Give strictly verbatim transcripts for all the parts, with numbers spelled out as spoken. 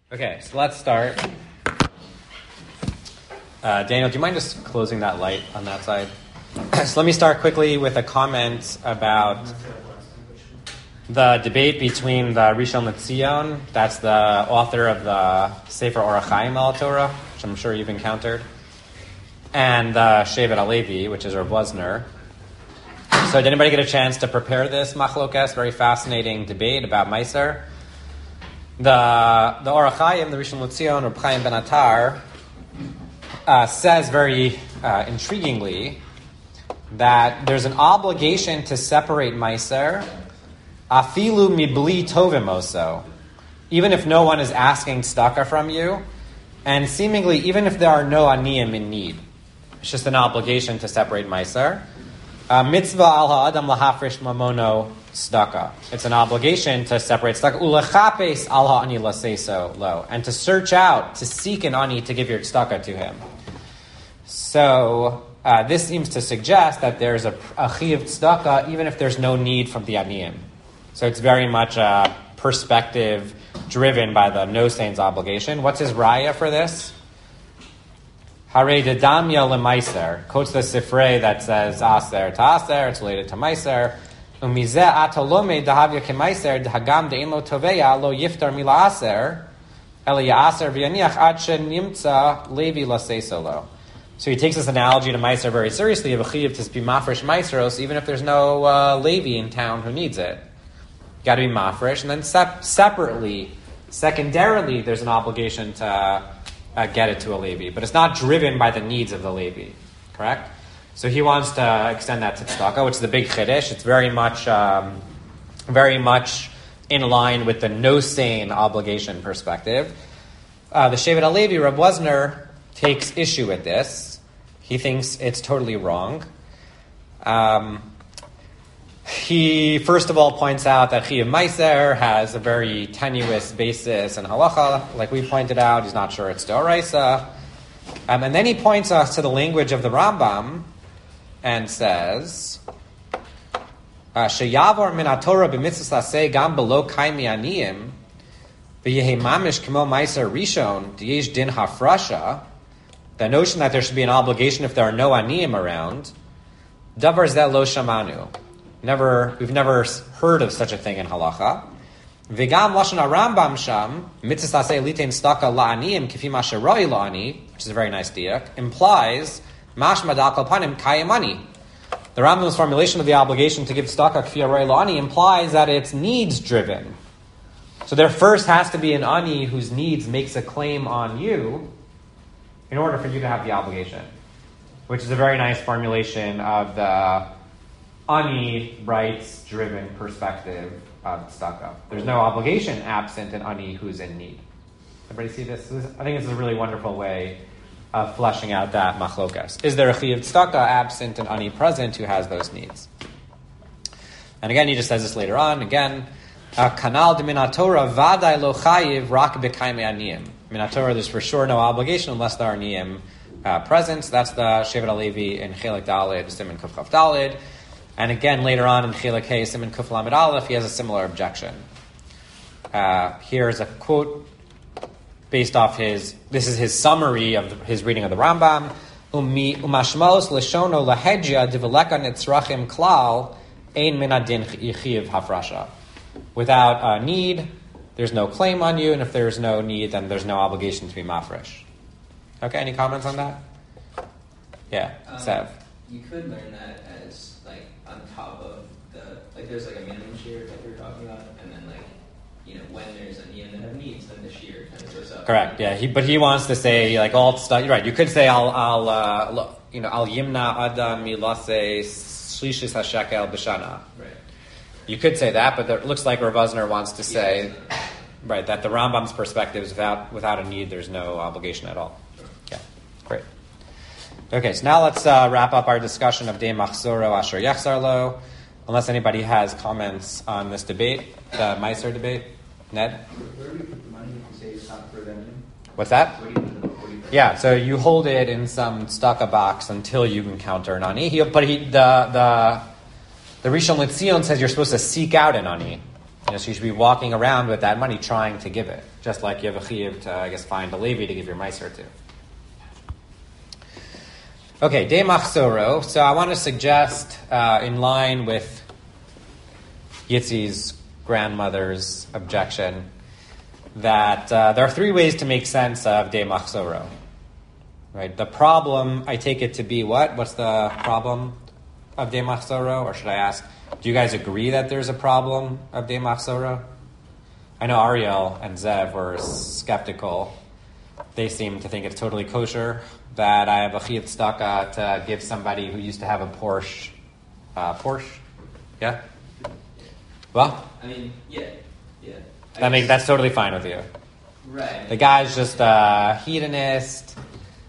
Okay, so let's start. Uh, Daniel, do you mind just closing that light on that side? So let me start quickly with a comment about the debate between the Rishon LeZion, that's the author of the Sefer Orach Chaim al Torah, which I'm sure you've encountered, and the Shevet HaLevi, which is Rav Wosner. So did anybody get a chance to prepare this machlokas? Very fascinating debate about Meiser. The the Orach Chaim, the Rishon LeZion, Reb Chaim ben Attar, uh, says very uh, intriguingly that there's an obligation to separate Meiser, afilu mibli tovim oso, even if no one is asking tzedakah from you, and seemingly even if there are no aniyim in need. It's just an obligation to separate Meiser. Uh, mitzvah al ha'adam lahafresh mamono tzedakah. It's an obligation to separate tzedakah. Ulechapes al ha'ani laseso lo, and to search out, to seek an ani to give your tzedakah to him. So uh, this seems to suggest that there's a, a chiyuv tzedakah even if there's no need from the aniyim. So it's very much a perspective driven by the no-sain's obligation. What's his raya for this? Hare dedamya lemaiser, quotes the sifrei that says aser to aser, it's related to maiser. Umizeh atolome dahavya kemaiser dahagam de'in lo toveya lo yiftar mila aser ele ya'aser v'yaniach ad shenimtza levi lasesolo. So he takes this analogy to maiser very seriously, of a chiyuv to be mafresh maiseros, even if there's no uh, levi in town who needs it. Got to be mafresh, and then sep- separately, secondarily, there's an obligation to uh, get it to a Levi, but it's not driven by the needs of the Levi, correct? So he wants to extend that to tzedakah, which is the big chiddush. It's very much, um, very much in line with the no-sain obligation perspective. Uh, the Shevet HaLevi, Rav Wosner, takes issue with this. He thinks it's totally wrong. Um... He, first of all, points out that Chiyuv Meiser has a very tenuous basis in halacha. Like we pointed out, he's not sure it's D'oraisa. Um, and then he points us to the language of the Rambam and says, Sheyavor min haTorah b'mitzvos aseh gam below kaimi aniyim v'yehi mamish k'mo Meiser Rishon d'yesh din hafrasha. The notion that there should be an obligation if there are no aniyim around, davar zeh lo shamanu. Never, we've never heard of such a thing in halacha. V'gam lashon Rambam sham mitzvah aseh litein tzedakah la'aniyim k'fi ma sheroi la'ani, which is a very nice diak, implies mashma da'al panim kayamani. The Rambam's formulation of the obligation to give tzedakah k'fi aroi la'ani implies that it's needs driven. So there first has to be an ani whose needs makes a claim on you in order for you to have the obligation, which is a very nice formulation of the ani rights-driven perspective of tzedakah. There's no obligation absent an ani who's in need. Everybody see this? I think this is a really wonderful way of fleshing out that machlokas. Is there a chiyuv tzedakah absent an ani present who has those needs? And again, he just says this later on. Again, kanal de min haTorah vaday lo chayiv rak b'kaimei aniyim. Min haTorah, there's for sure no obligation unless there are aniyim uh, present. So that's the Shevet HaLevi in Chelik Daled, Siman Kuf Chaf Daled. And again, later on in Chilek Hey, Siman Kuf Lamed Aleph, he has a similar objection. Uh, here's a quote based off his, this is his summary of the, his reading of the Rambam. Umashmos leshono lahedja diveleka nitzrachim klal ein min adin chiv hafrasha. Without a need, there's no claim on you, and if there's no need, then there's no obligation to be mafresh. Okay, any comments on that? Yeah, um, Sev. You could learn that as on top of the, like there's like a minimum shear that we were talking about, and then like, you know, when there's a niyam that have needs, then the shear kind of goes up. Correct, yeah. He, but he wants to say like all stuff, you're right, you could say I'll, I'll uh, you know, I'll yimna adam milase shlishis hashekel b'shana. Right. You could say that, but it looks like Rav Wosner wants to say, yeah, right, that the Rambam's perspective is without, without a need, there's no obligation at all. Sure. Yeah, great. Okay, so now let's uh, wrap up our discussion of De Machzoro Asher Yechzar Lo, unless anybody has comments on this debate, the Meiser debate. Ned? Where do you put the money if you say it's not for them? What's that? Where do you put the, where do you put yeah, so you hold it in some tzedakah box until you encounter an ani. He, but he, the the the Rishon LeZion says you're supposed to seek out an ani. You know, so you should be walking around with that money trying to give it, just like you have a chiyuv to, I guess, find a Levi to give your meiser to. Okay, de machzoro. So I want to suggest, uh, in line with Yitzi's grandmother's objection, that uh, there are three ways to make sense of de machzoro. Right. The problem, I take it to be what? What's the problem of de machzoro? Or should I ask, do you guys agree that there's a problem of de machzoro? I know Ariel and Zev were skeptical. They seem to think it's totally kosher that I have a chiyuv tzedakah to give somebody who used to have a Porsche. Uh, Porsche? Yeah? Well? I mean, yeah. Yeah. I That make, guess- that's totally fine with you. Right. The guy's just a hedonist.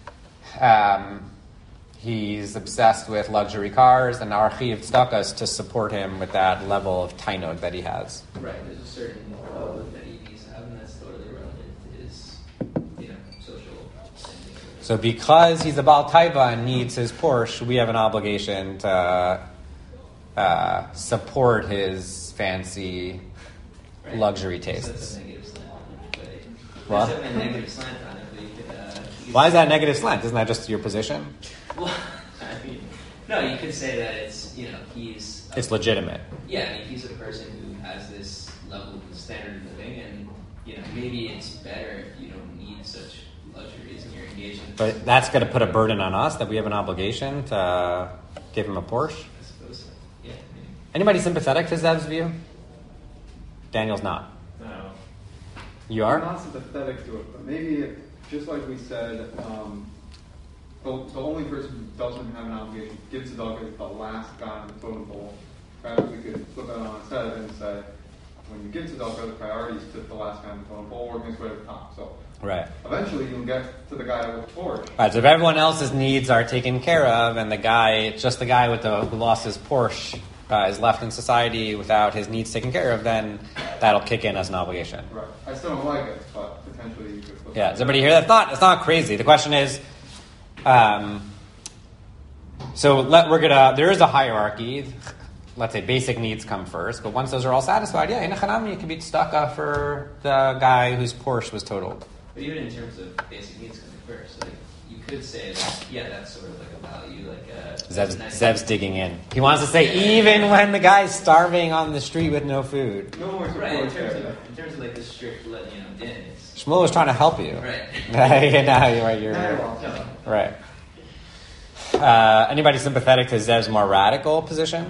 Um, he's obsessed with luxury cars, and our chiyuv tzedakah is to support him with that level of tainug that he has. Right. There's a certain level that he needs to have, and that's totally relevant to his, you know, social standing. So because he's a Baal Taiva and needs his Porsche, we have an obligation to uh, support his fancy Right. luxury So that's tastes. a negative slant on it, but What? there's definitely a negative slant on it, but you could. Uh, you Why could- is that negative slant? Isn't that just your position? Well, I mean, no, you could say that it's, you know, he's. A, It's legitimate. Yeah, I mean, he's a person who has this level of standard of living, and, you know, maybe it's better if you don't need such luxuries in your engagement. But that's going to put a burden on us that we have an obligation to give him a Porsche. I suppose so. Yeah, maybe. Anybody sympathetic to Zev's view? Daniel's not. No. You I'm are? not sympathetic to it, but maybe, just like we said, um, the, the only person who doesn't have an obligation to give tzedakah is the last guy on the totem pole. Perhaps we could flip that on its head and say, when you give tzedakah, the priority is to the last guy on the totem pole, working his way to the top. So Right. eventually you'll get to the guy with the Porsche. Right, so if everyone else's needs are taken care of, and the guy, just the guy with the who lost his Porsche, uh, is left in society without his needs taken care of, then that'll kick in as an obligation. Right. I still don't like it, but potentially you could flip Yeah, it. does everybody hear that? It's not, it's not crazy. The question is, um, so let, we're gonna, there is a hierarchy. Let's say basic needs come first, but once those are all satisfied, yeah, in a chanami, you can be stuck up for the guy whose Porsche was totaled. But even in terms of basic needs coming first, like, you could say that, yeah, that's sort of like a value, like a... Zev's, nice- Zev's digging in. He wants to say, even when the guy's starving on the street with no food. No more support Right, in terms there. of, in terms of like the strict, let you know, din, it's... Shmuel was trying to help you. Right. you know, you're, you're, No. right. Uh, anybody sympathetic to Zev's more radical position?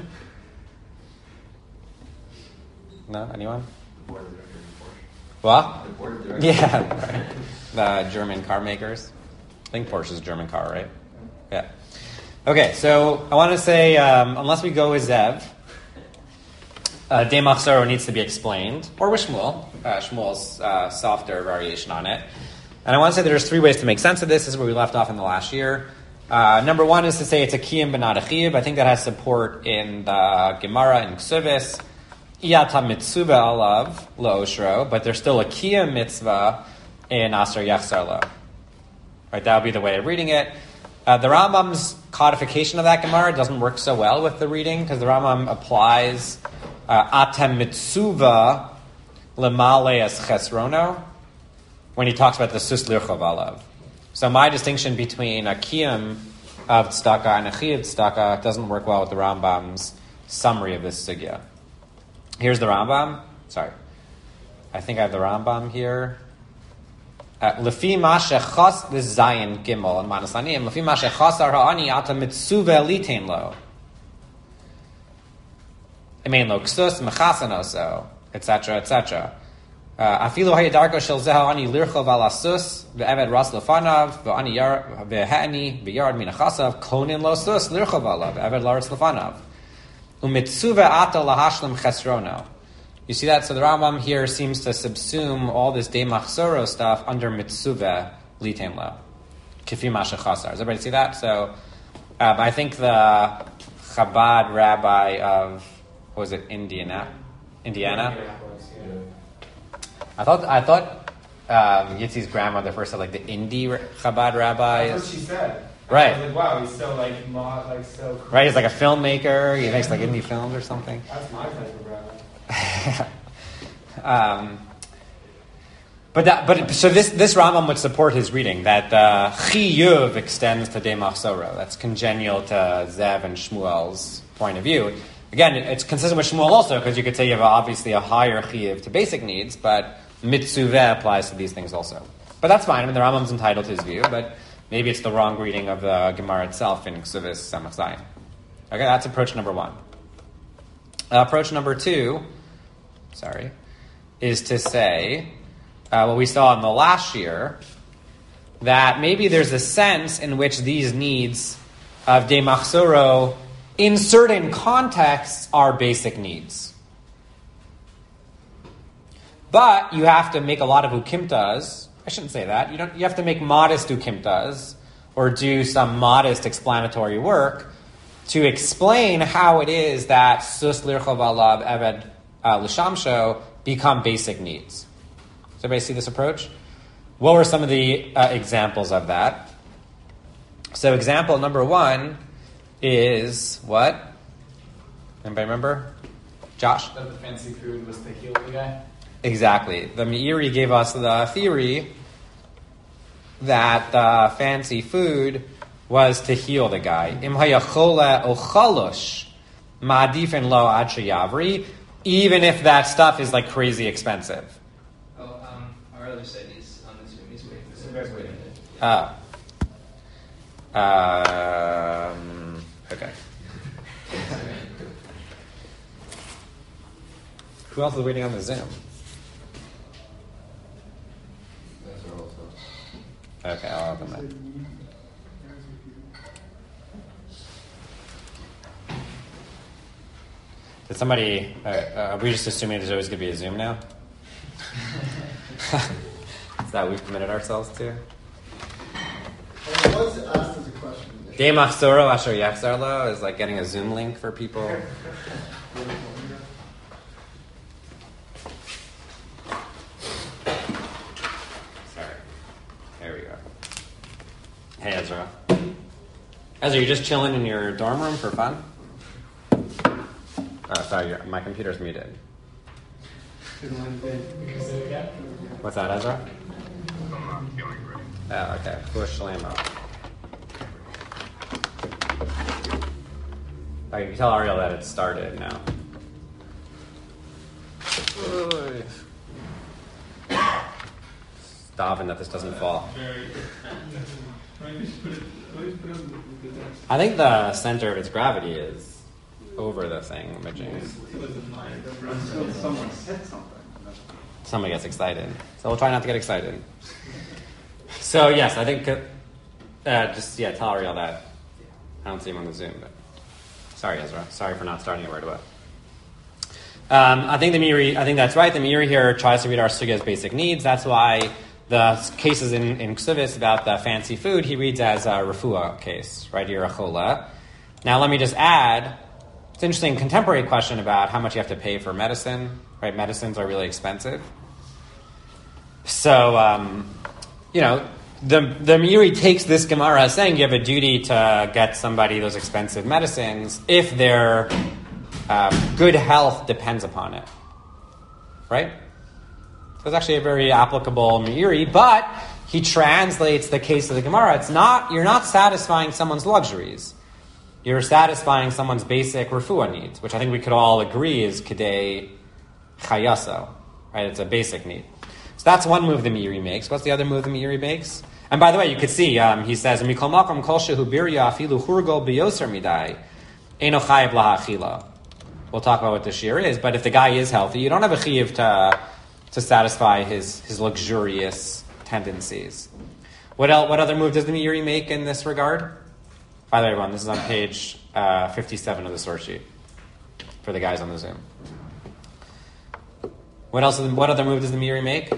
No? Anyone? The board of directors of Porsche. What? The board of directors. Yeah. Right. The German car makers. I think Porsche is a German car, right? Yeah. Okay, so I want to say, um, unless we go with Zev, uh, De Machzoro needs to be explained, or with Shmuel. Uh, Shmuel's uh, softer variation on it. And I want to say that there's three ways to make sense of this. This is where we left off in the last year. Uh, number one is to say it's a kiyum but not a chiyuv. I think that has support in the Gemara and Ksuvis. Iyata mitzvah alav lo-oshro, but there's still a kiyum mitzvah in Asar Yachzar lo. Right, that would be the way of reading it. Uh, the Rambam's codification of that Gemara doesn't work so well with the reading because the Rambam applies uh, atem mitzvah lemale as chesrono when he talks about the sus lirchov alav. So my distinction between a kiyum of tzedakah and a chiyuv tzedakah doesn't work well with the Rambam's summary of this sugya. Here's the Rambam. Sorry. I think I have the Rambam here. Lefi ma shechas, this is Zayin Gimel and Manasanim. Lefi ma shechasar ha'ani ata mitzuvah litain lo. Imein lo ksus mechasan oso, et cetera, et cetera. Afilu hayadarko shel zeh ha'ani lirchov al asus ve'eved ras lefanav ve'ani yar ve'ha'ani ve'yard min achasav konin lo sus lirchov alav ve'eved laretz lefanav. Umitzuvah ata lahashlam chesrono. You see that? So the Rambam here seems to subsume all this de machzoro stuff under mitzuvah litem lo. Kifi mashachasar. Does everybody see that? So um, I think the Chabad rabbi of, what was it, Indiana? Indiana? I thought I thought um, Yitzi's grandmother first said like the Indy Chabad rabbi. That's what she said. Right. I was like, wow, he's so like, mo- like so. Crazy. Right, he's like a filmmaker. He makes like indie films or something. That's my type of rabbi. Um, but that, but so this this Rambam would support his reading that uh, chiyuv extends to demach soro. That's congenial to Zev and Shmuel's point of view. Again, it's consistent with Shmuel also because you could say you have obviously a higher chiyuv to basic needs, but mitzuveh applies to these things also. But that's fine. I mean, the Rambam's entitled to his view, but maybe it's the wrong reading of the Gemara itself in Ksuvis Samach Zayin. Okay, that's approach number one. Uh, approach number two, sorry, is to say uh, what we saw in the last year, that maybe there's a sense in which these needs of demach soro in certain contexts are basic needs. But you have to make a lot of ukimtas. I shouldn't say that. You don't. You have to make modest ukimtas or do some modest explanatory work to explain how it is that sus lirchov alav eved uh, l'shamsho become basic needs. Does everybody see this approach? What were some of the uh, examples of that? So example number one is what? Anybody remember? Josh? That the fancy food was to heal the guy? Exactly. The Meiri gave us the theory that the fancy food was to heal the guy. Im hayachole ochalosh ma'adifen lo ad sheyavri, even if that stuff is like crazy expensive. Oh, um, our other side is on the Zoom. He's waiting. So there's waiting. Oh. Um, okay. Who else is waiting on the Zoom? Okay, I'll open that. Did somebody, uh, uh, are we just assuming there's always going to be a Zoom now? Is that what we've committed ourselves to? Well, it was asked as a question. Demach soro asher yachzar lo is like getting a Zoom link for people. Sorry. There we go. Hey, Ezra. Ezra, you just chilling in your dorm room for fun? Oh, sorry, your, my computer's muted. What's that, Ezra? Oh, okay. Push Shalama. I can tell Ariel that it started now. Stopping that this doesn't fall. I think the center of its gravity is over the thing imaging. Until someone said something. Somebody gets excited. So we'll try not to get excited. So yes, I think uh, just yeah, tell Ariel that. I don't see him on the Zoom, but sorry, Ezra. Sorry for not starting it right away. Um, I think the Meiri, I think that's right. The Meiri here tries to read our sugya as basic needs. That's why the cases in, in Ksuvis about the fancy food, he reads as a refuah case, right here, a chola. Now let me just add, it's an interesting contemporary question about how much you have to pay for medicine, right? Medicines are really expensive. So, um, you know, the, the Meiri takes this Gemara as saying you have a duty to get somebody those expensive medicines if their um, good health depends upon it, right? So it's actually a very applicable Meiri, but he translates the case of the Gemara. It's not, you're not satisfying someone's luxuries. You're satisfying someone's basic refuah needs, which I think we could all agree is kedei chayaso, right? It's a basic need. So that's one move the Meiri makes. What's the other move the Meiri makes? And by the way, you could see, um, he says, "Mikol makom kol shehu birya afilu hurgo biyoser midai, eino chayev lahachila." We'll talk about what the shear is, but if the guy is healthy, you don't have a chiyuv to to satisfy his his luxurious tendencies. What else, what other move does the Meiri make in this regard? By the way, everyone, this is on page uh, fifty-seven of the source sheet for the guys on the Zoom. What else? What other move does the Meiri make?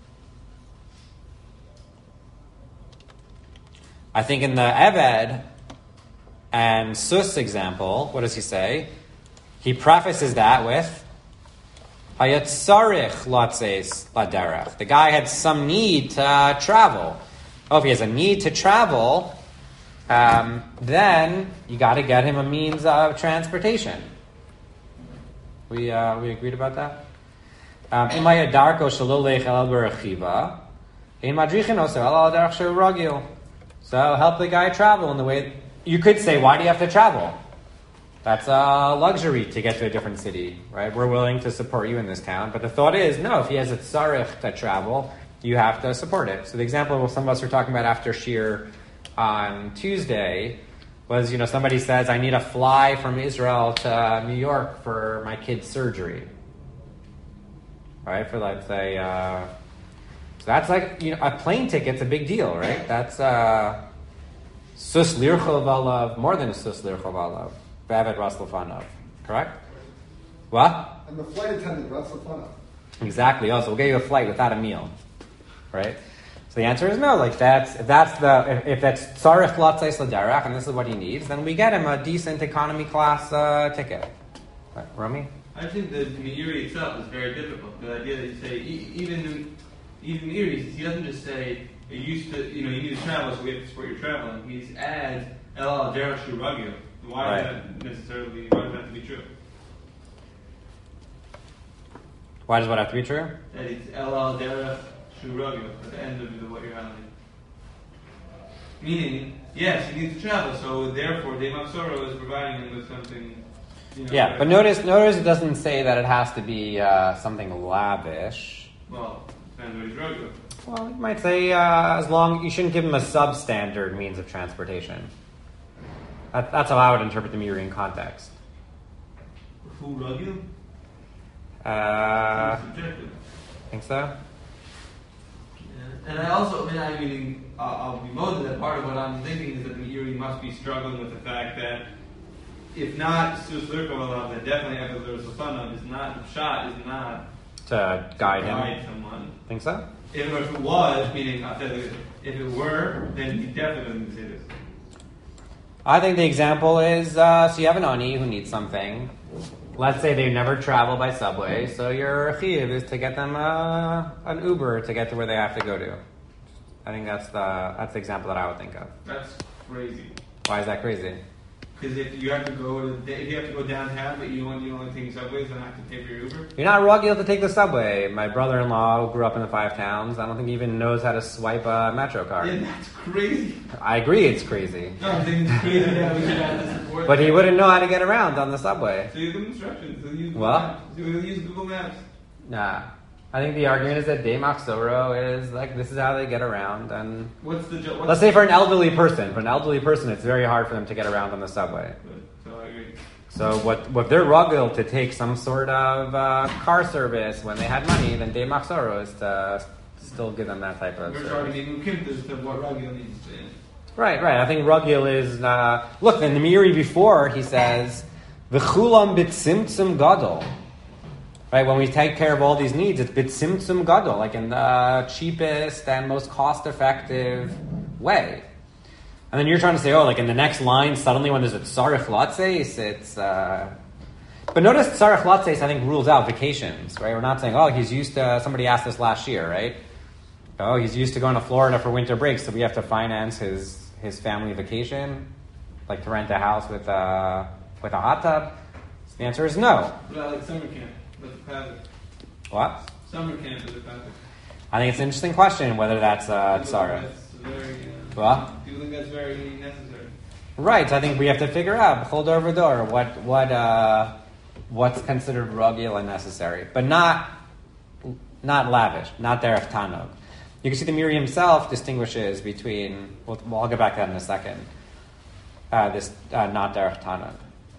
I think in the Eved and Sus example, what does he say? He prefaces that with Hayatzarich latzeis laderech. The guy had some need to travel. Oh, if he has a need to travel, um, then you got to get him a means of transportation. We uh, we agreed about that. Um, Imay darko shelo lech el berachiva, ein madrichin oso el darach shel ragil. So help the guy travel in the way. You could say, why do you have to travel? That's a luxury to get to a different city, right? We're willing to support you in this town. But the thought is, no, if he has a tzarech to travel, you have to support it. So the example some of us were talking about after Shir on Tuesday was, you know, somebody says, I need a fly from Israel to New York for my kid's surgery. Right? For, let's say, uh, so that's like, you know, a plane ticket's a big deal, right? That's uh, sus lirchov alav, more than a sus lirchov alav. B'avad ras lefanov. Correct? What? And the flight attendant, that's the fun of. Exactly. Also, we'll get you a flight without a meal, right? So the answer is no. Like that's if that's the if, if that's tzarech latzais l'derech, and this is what he needs, then we get him a decent economy class uh, ticket. Right, Romy? I think the Meiri itself is very difficult. The idea that you say e- even even Meiri, he doesn't just say you used to, you know, you need to travel, so we have to support your traveling. He adds el al derech shuragio. Why Right. does that necessarily? Why does that have to be true? Why does what have to be true? That it's el al derech shuragio at the end of the, what you're highlighting. Meaning, yes, he needs to travel, so therefore, Dei Machzoro is providing him with something. You know, Yeah, but notice notice it doesn't say that it has to be uh, something lavish. Well, depends what he's ragio. Well, you might say uh, as long you shouldn't give him a substandard means of transportation. That, that's how I would interpret the Meiri in context. Full ragio? Uh, Subjective. think so? Yeah. And I also, I mean, I mean, uh, I'll be molded that part of what I'm thinking is that the Meiri must be struggling with the fact that if not Sus Lirkov, then definitely Evelur Safanav is not, shot is not To guide him. guide someone. Think so? If it was, meaning, I'll tell you, if it were, then he definitely wouldn't say this. I think the example is, uh, so you have an ani who needs something. Let's say they've never traveled by subway, so your chiv is to get them uh, an Uber to get to where they have to go to. I think that's the that's the example that I would think of. That's crazy. Why is that crazy? Because if you have to go to, if you have to go downtown, but you only you only take subways, then I have to pay for your Uber. You're not ruggy to take the subway. My brother-in-law who grew up in the five towns, I don't think he even knows how to swipe a Metro card. Yeah, that's crazy. I agree it's crazy. No, I'm thinking it's crazy that we should have to support. But he that. wouldn't know how to get around on the subway. So you give him instructions. So use Google What? Maps. So you use Google Maps. Nah. I think the argument is that Dei Machzoro is like, this is how they get around. And What's the jo- what's let's say for an elderly person, for an elderly person, it's very hard for them to get around on the subway. So I agree. So what, what they're rugged to take some sort of uh, car service when they had money, then Dei Machzoro is to still give them that type of We're service. targeting Ukimtas to what Ragil needs to. Right, right. I think Rugil is, uh, look, in the Meiri before, he says, V'chulam b'tzimtzum gadol. Right, when we take care of all these needs, it's b'tzimtzum gadol, like in the cheapest and most cost-effective way. And then you're trying to say, oh, like in the next line, suddenly when there's a tzarech latzeis, it's... Uh... But notice tzarech latzeis, I think, rules out vacations, right? We're not saying, oh, he's used to... Somebody asked this last year, right? Oh, he's used to going to Florida for winter breaks, so we have to finance his his family vacation, like to rent a house with a, with a hot tub. So the answer is no. But I like summer camp. That's a passive. What? Summer camp is a passive. I think it's an interesting question whether that's uh, tzara. That's very. Uh, What? Do you think that's very necessary? Right. I think we have to figure out hold over door what what uh, what's considered rugil and necessary, but not not lavish, not derech tanog. You can see the Meiri himself distinguishes between. Well, well, I'll get back to that in a second. Uh, this uh, not derech tanog.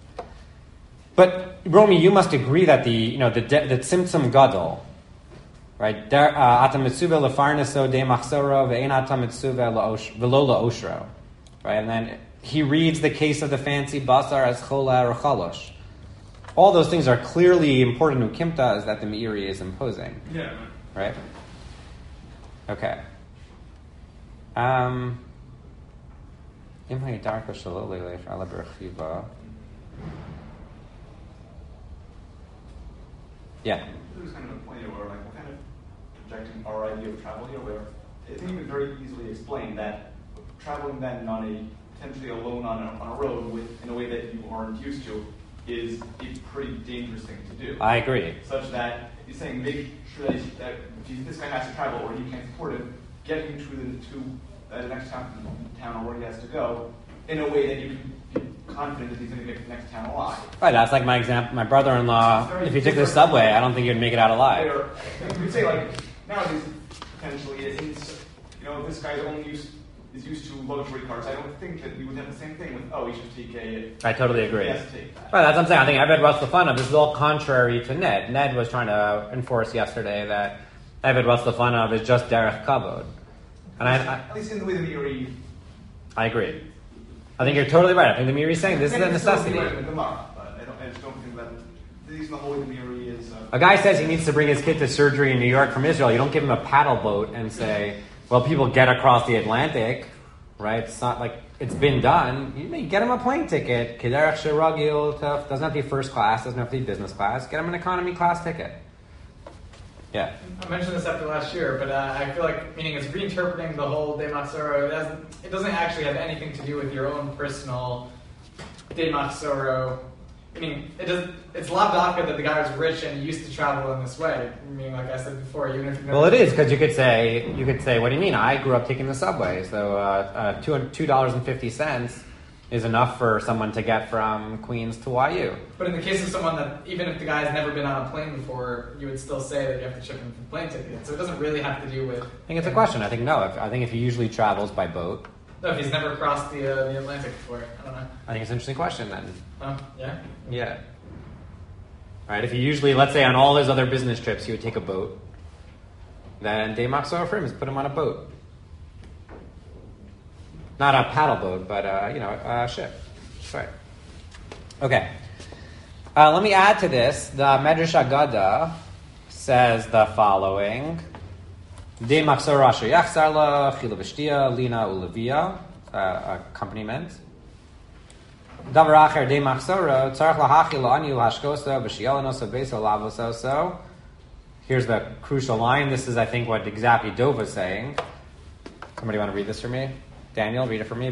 But Romy, you must agree that the you know the de, the tzimtzum gadol, right? Ata mitzuve lefarneso de machzoro ve'en ata mitzuve velo laoshro, right? And then he reads the case of the fancy basar as chola or chalosh. All those things are clearly important ukimtas that the Meiri is imposing. Yeah. Right? Okay. Um. Yeah. There's kind of a point here where like we're kind of projecting our idea of travel here, where I think we can very easily explain that traveling then on a potentially alone on a, on a road with in a way that you aren't used to is a pretty dangerous thing to do. I agree. Such that he's saying make sure that, he's, that if this guy has to travel or you can't support him, get him to the to uh, the next town, town or where he has to go in a way that you can be confident that he's going to get to the next town alive. Right, that's like my example. My brother-in-law, if he took the subway, I don't think he'd make it out alive. Or, you could say like nowadays potentially it's, you know, this guy's only used is used to luxury cars. I don't think that we would have the same thing with, oh, he should take a... I totally agree. He has to take that. Right, that's what I'm saying. I think Eved What's the Fun of this is all contrary to Ned. Ned was trying to enforce yesterday that Eved What's the Fun of is just Derech Kavod. And I, I, At least in the way the Meiri... I agree. I think you're totally right. I think the Meiri is saying this is a necessity. Right in the Gemara, but I, don't, I just don't think that... At least in the whole way the Meiri is... Uh, A guy says he needs to bring his kid to surgery in New York from Israel. You don't give him a paddle boat and say, well, people get across the Atlantic, right? It's not like it's been done. You may get him a plane ticket. Kederach Shiragil, tough. Doesn't have to be first class. Doesn't have to be business class. Get him an economy class ticket. Yeah. I mentioned this after last year, but uh, I feel like, meaning it's reinterpreting the whole De Matzoro. It doesn't, it doesn't actually have anything to do with your own personal De Matzoro. I mean, it does, it's labdaka that the guy was rich and used to travel in this way. I mean, like I said before, even if you Well, it is because you could say you could say, what do you mean? I grew up taking the subway, so uh, uh, two two dollars and fifty cents is enough for someone to get from Queens to Y U. But in the case of someone that, even if the guy's never been on a plane before, you would still say that you have to chip him for the plane ticket. So it doesn't really have to do with... I think it's a question. I think no. If, I think if he usually travels by boat. No, if he's never crossed the uh, the Atlantic before. I don't know. I think it's an interesting question then. Oh, yeah? Yeah. All right. If he usually, let's say, on all his other business trips, he would take a boat. Then Day Maxor for him is put him on a boat. Not a paddle boat, but uh, you know, a ship. That's right. Okay. Uh, let me add to this. The Medrash Agada says the following: De Maxor Rasha Yachzarla Chila V'Shtia Lina Ulavia accompaniment. Davar Acher De Maxora Tzarich Lahachil La'anyu Hashkosa V'Shielanosa Beso Lavososo. Here's the crucial line. This is, I think, what exactly Dov is saying. Somebody want to read this for me? Daniel, read it for me.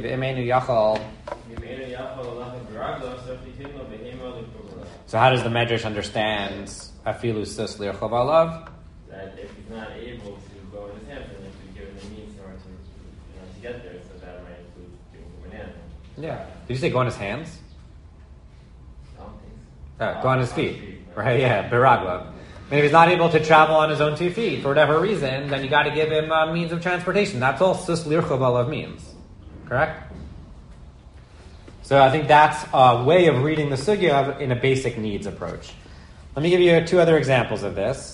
So how does the Medrash understand Afilu Sus Li'achov Alav? That if he's not able to go in his hands, then if he's given the means in order to, you know, to get there, so that might include giving him an animal. Yeah. Did you say go on his hands? I don't think so. Uh, go on his feet. Right, yeah, Biragla. And if he's not able to travel on his own two feet for whatever reason, then you got to give him a means of transportation. That's all Sus Li'achov Alav means. Correct? So I think that's a way of reading the sugya in a basic needs approach. Let me give you two other examples of this.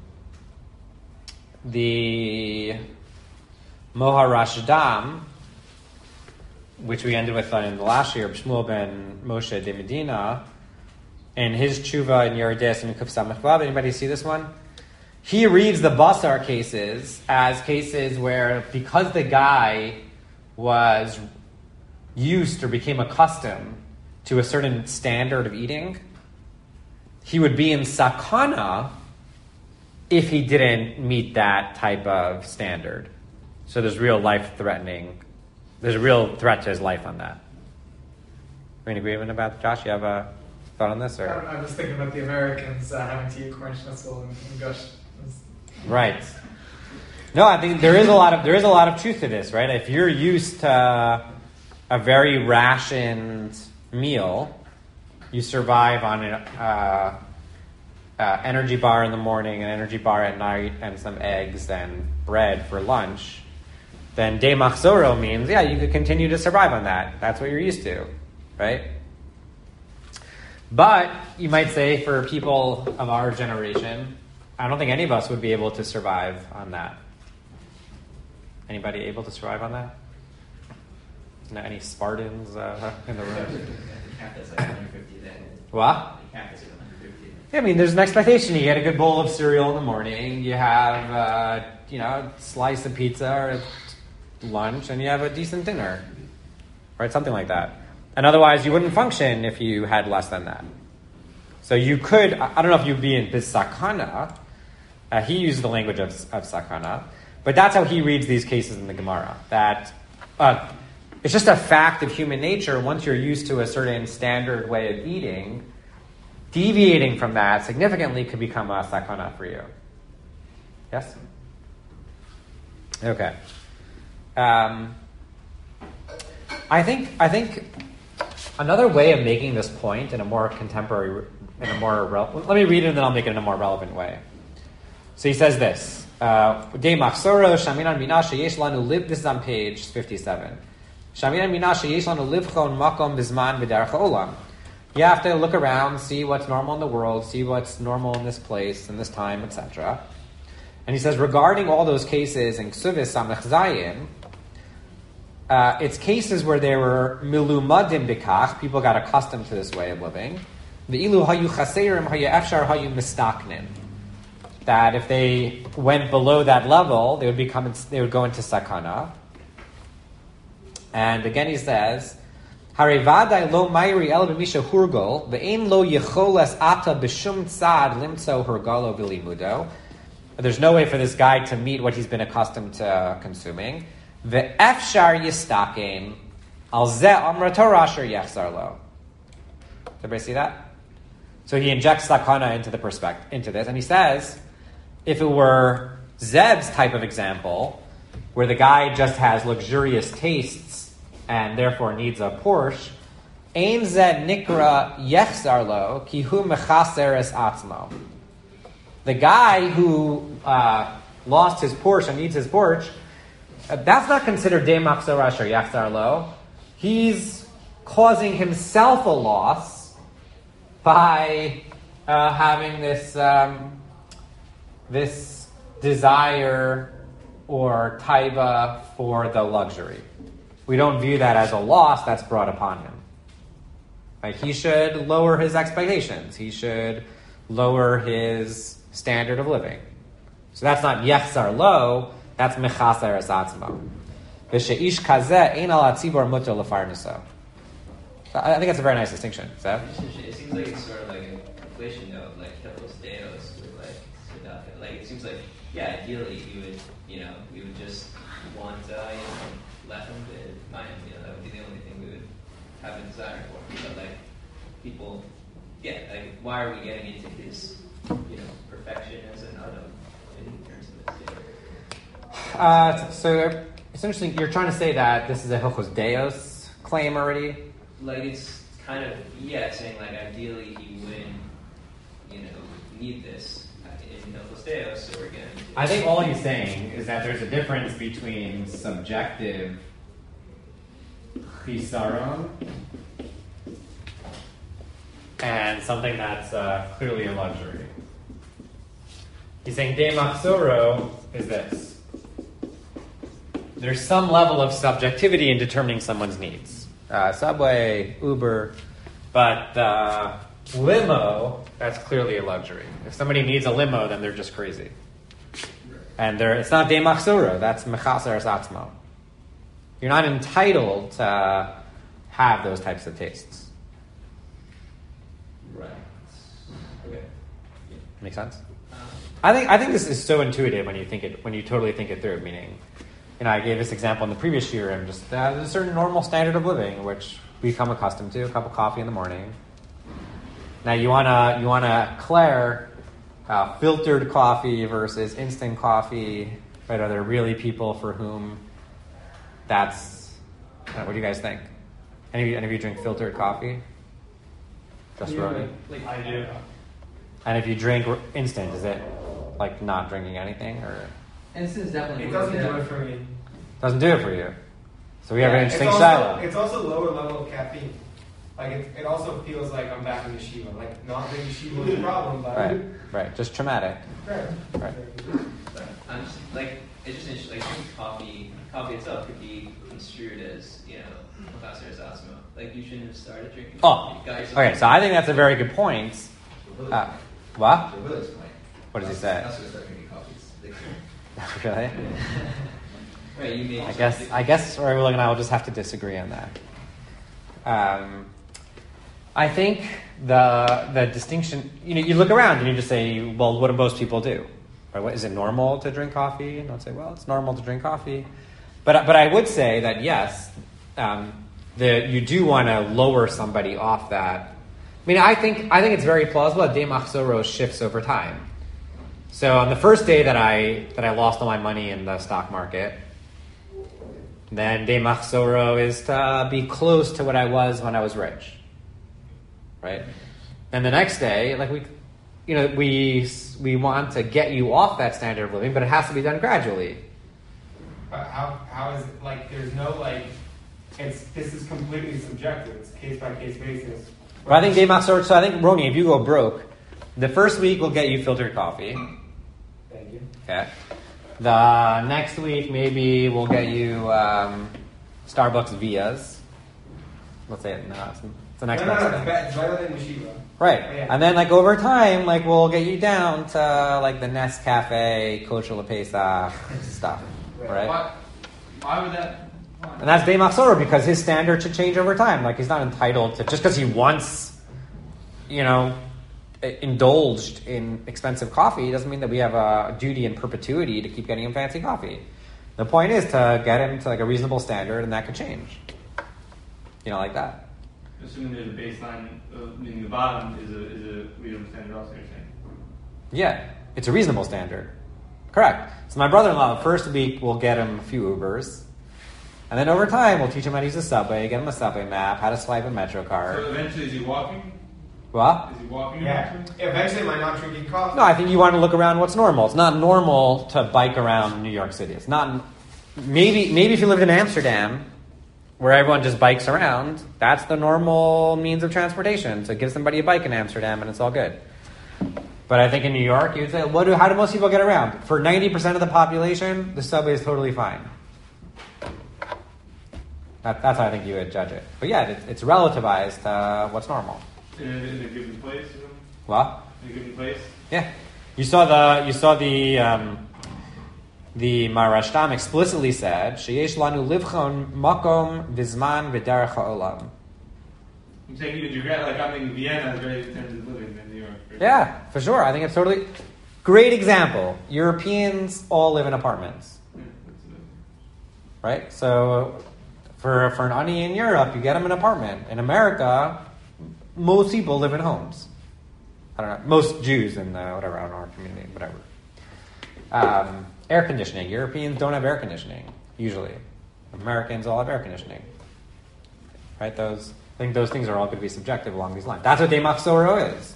The Moharashdam, which we ended with in the last year, Shmuel ben Moshe de Medina, and his tshuva in Yeridei and Kuf Samach Vav. Anybody see this one? He reads the Basar cases as cases where, because the guy was used or became accustomed to a certain standard of eating, he would be in sakana if he didn't meet that type of standard. So there's real life-threatening, there's a real threat to his life on that. Are you in agreement about Josh? You have a thought on this? Or? I was thinking about the Americans uh, having to eat corn schnitzel and, and gush. Right. No, I think there is a lot of there is a lot of truth to this, right? If you're used to a very rationed meal, you survive on an uh, uh, energy bar in the morning, an energy bar at night, and some eggs and bread for lunch, then de machzoro means, yeah, you could continue to survive on that. That's what you're used to, right? But you might say for people of our generation, I don't think any of us would be able to survive on that. Anybody able to survive on that? No, any Spartans uh, in the room? What? Yeah, I mean, there's an expectation. You get a good bowl of cereal in the morning. You have, uh, you know, a slice of pizza or at lunch, and you have a decent dinner, right? Something like that. And otherwise, you wouldn't function if you had less than that. So you could. I don't know if you'd be in bisakana. Uh, he uses the language of, of sakana, but that's how he reads these cases in the Gemara. That. Uh, It's just a fact of human nature. Once you're used to a certain standard way of eating, deviating from that significantly could become a sakana for you. Yes? Okay. Um, I think I think another way of making this point in a more contemporary, in a more re- let me read it and then I'll make it in a more relevant way. So he says this. De machsoro shaminan mina sheyesh lanu liv. This is on page fifty-seven. Shaminan mina sheyesh lanu livchon makom bizman v'derech olam. You have to look around, see what's normal in the world, see what's normal in this place, in this time, et cetera. And he says, regarding all those cases in Ksuvis Samech Zayin, uh, it's cases where they were milumadim bikach, people got accustomed to this way of living. The ilu hayu chaserim hayu efshar hayu mistaknin. That if they went below that level, they would become, they would go into sakana. And again, he says, "Harevadai lo mayri el b'misha hurgol ve'ein lo yecholes ata b'shum tzad limtzo hurgalo v'limudo." There's no way for this guy to meet what he's been accustomed to consuming. Ve'efshar yistakim al ze amra Torah asher yechzar lo. Does everybody see that? So he injects sakana into the perspective, into this, and he says, if it were Zeb's type of example, where the guy just has luxurious tastes and therefore needs a Porsche, ein zed nikra yechzar lo ki hu mechaser es atzmo. The guy who uh, lost his Porsche and needs his Porsche, uh, that's not considered de machzor asher yachzar lo. He's causing himself a loss by uh, having this um, this desire or taiva for the luxury. We don't view that as a loss that's brought upon him. Like, he should lower his expectations. He should lower his standard of living. So that's not yechzar lo, that's mechaser es atzmo. V'she'ish kazeh ein al hatzibor muter lefarneso. I think that's a very nice distinction. Zev? It seems like it's sort of like a inflation note, like Hilos Deos, or like Tzedakah. Like, it seems like, yeah, ideally you would, you know, we would just want, uh, you know, lechem b'mayim, you know, that would be the only thing we would have a desire for. But like, people, yeah, like, why are we getting into his, you know, perfection as an adam in terms of this? Yeah. Uh, so it's interesting. You're trying to say that this is a Hilchos Deos claim already. Like, it's kind of, yeah, saying like ideally he wouldn't, you know, need this in Hilchos Deos. So we're getting. I think all he's saying is that there's a difference between subjective chisaron and something that's uh, clearly a luxury. He's saying de machzoro is this. There's some level of subjectivity in determining someone's needs. Uh, Subway, Uber, but uh, limo, that's clearly a luxury. If somebody needs a limo, then they're just crazy. And they're, it's not de machzoro, that's mechaser es atzmo. You're not entitled to have those types of tastes. Right. Okay. Make sense? I think I think this is so intuitive when you think it when you totally think it through. Meaning, you know, I gave this example in the previous year, and just uh, there's a certain normal standard of living which we become accustomed to. A cup of coffee in the morning. Now you wanna you wanna Claire uh, filtered coffee versus instant coffee. Right? Are there really people for whom that's? Uh, what do you guys think? Any of you, any of you drink filtered coffee? Just Roni? Like, I do. And if you drink instant, is it like not drinking anything, or Instant's definitely. It doesn't do it for me. doesn't do it for you? So we have an Yeah, interesting it's also, silo. it's also lower level of caffeine. Like it, it also feels like I'm back in yeshiva. Like not being yeshiva is a problem, but Right, right. Just traumatic. Fair. Right. I'm just like it's just interesting. Like coffee, coffee itself could be construed as you know, mechaser es atzmo. Like you shouldn't have started drinking. Oh, coffee. You got yourself- okay. So I think that's a very good point. Uh, what? To Will's point. What does he say? That's what start drinking coffees. Really? Right, you made I guess I guess Rabbi and I will just have to disagree on that. Um, I think the the distinction, you know, you look around and you just say, well, what do most people do? Right? What, is it normal to drink coffee? And I'll say, well, it's normal to drink coffee. But but I would say that yes, um, the you do want to lower somebody off that mean, I think I think it's very plausible that Day Machzoro shifts over time. So on the first day that I that I lost all my money in the stock market, then Day Machzoro is to be close to what I was when I was rich, right? Then the next day, like we, you know, we we want to get you off that standard of living, but it has to be done gradually. But how how is it like? There's no like. It's this is completely subjective. It's case by case basis. But I think Day Machzoro. So I think Roni, if you go broke, the first week we'll get you filtered coffee. Thank you. Okay. The next week maybe we'll get you um, Starbucks Vias. Let's say it. No, it's, it's the next No, no, best no, thing. it's, better, it's better than Yeshiva. Right. Yeah. And then like over time, like we'll get you down to like the Nescafe, Kosher LePesach stuff. Right. Why, why would that? Why? And that's Day Machzoro because his standard should change over time. Like he's not entitled to just because he once, you know, indulged in expensive coffee doesn't mean that we have a duty in perpetuity to keep getting him fancy coffee. The point is to get him to like a reasonable standard, and that could change. You know, like that. Assuming there's a baseline, uh, meaning the bottom is a is a reasonable standard. Also, you're saying. Yeah, it's a reasonable standard. Correct. So my brother-in-law, the first week we'll get him a few Ubers, and then over time we'll teach him how to use the subway, get him a subway map, how to swipe a Metro card. So eventually, is he walking? What? Is he walking? Yeah. eventually? Eventually, am I not drinking coffee? No, I think you want to look around what's normal. It's not normal to bike around New York City. It's not. Maybe maybe if you lived in Amsterdam, where everyone just bikes around, that's the normal means of transportation. So give somebody a bike in Amsterdam and it's all good. But I think in New York, you'd say, what do, how do most people get around? For ninety percent of the population, the subway is totally fine. That, that's how I think you would judge it. But yeah, it, it's relativized to what's normal. In a, in a given place, you know? What? In a given place. Yeah, you saw the you saw the um, the Marashtam explicitly said sheyesh lanu livchon makom vizman v'derech ha'olam. I'm saying even geographic, like I'm in Vienna, is very different than living in New York. For Yeah, for sure. I think it's totally great example. Europeans all live in apartments, Yeah, that's it. right? So for for an ani in Europe, you get them an apartment. In America, most people live in homes. I don't know. Most Jews in uh, whatever, I don't know, our community, whatever. Um, air conditioning. Europeans don't have air conditioning, usually. Americans all have air conditioning. Right? Those, I think those things are all going to be subjective along these lines. That's what Day Machzoro is.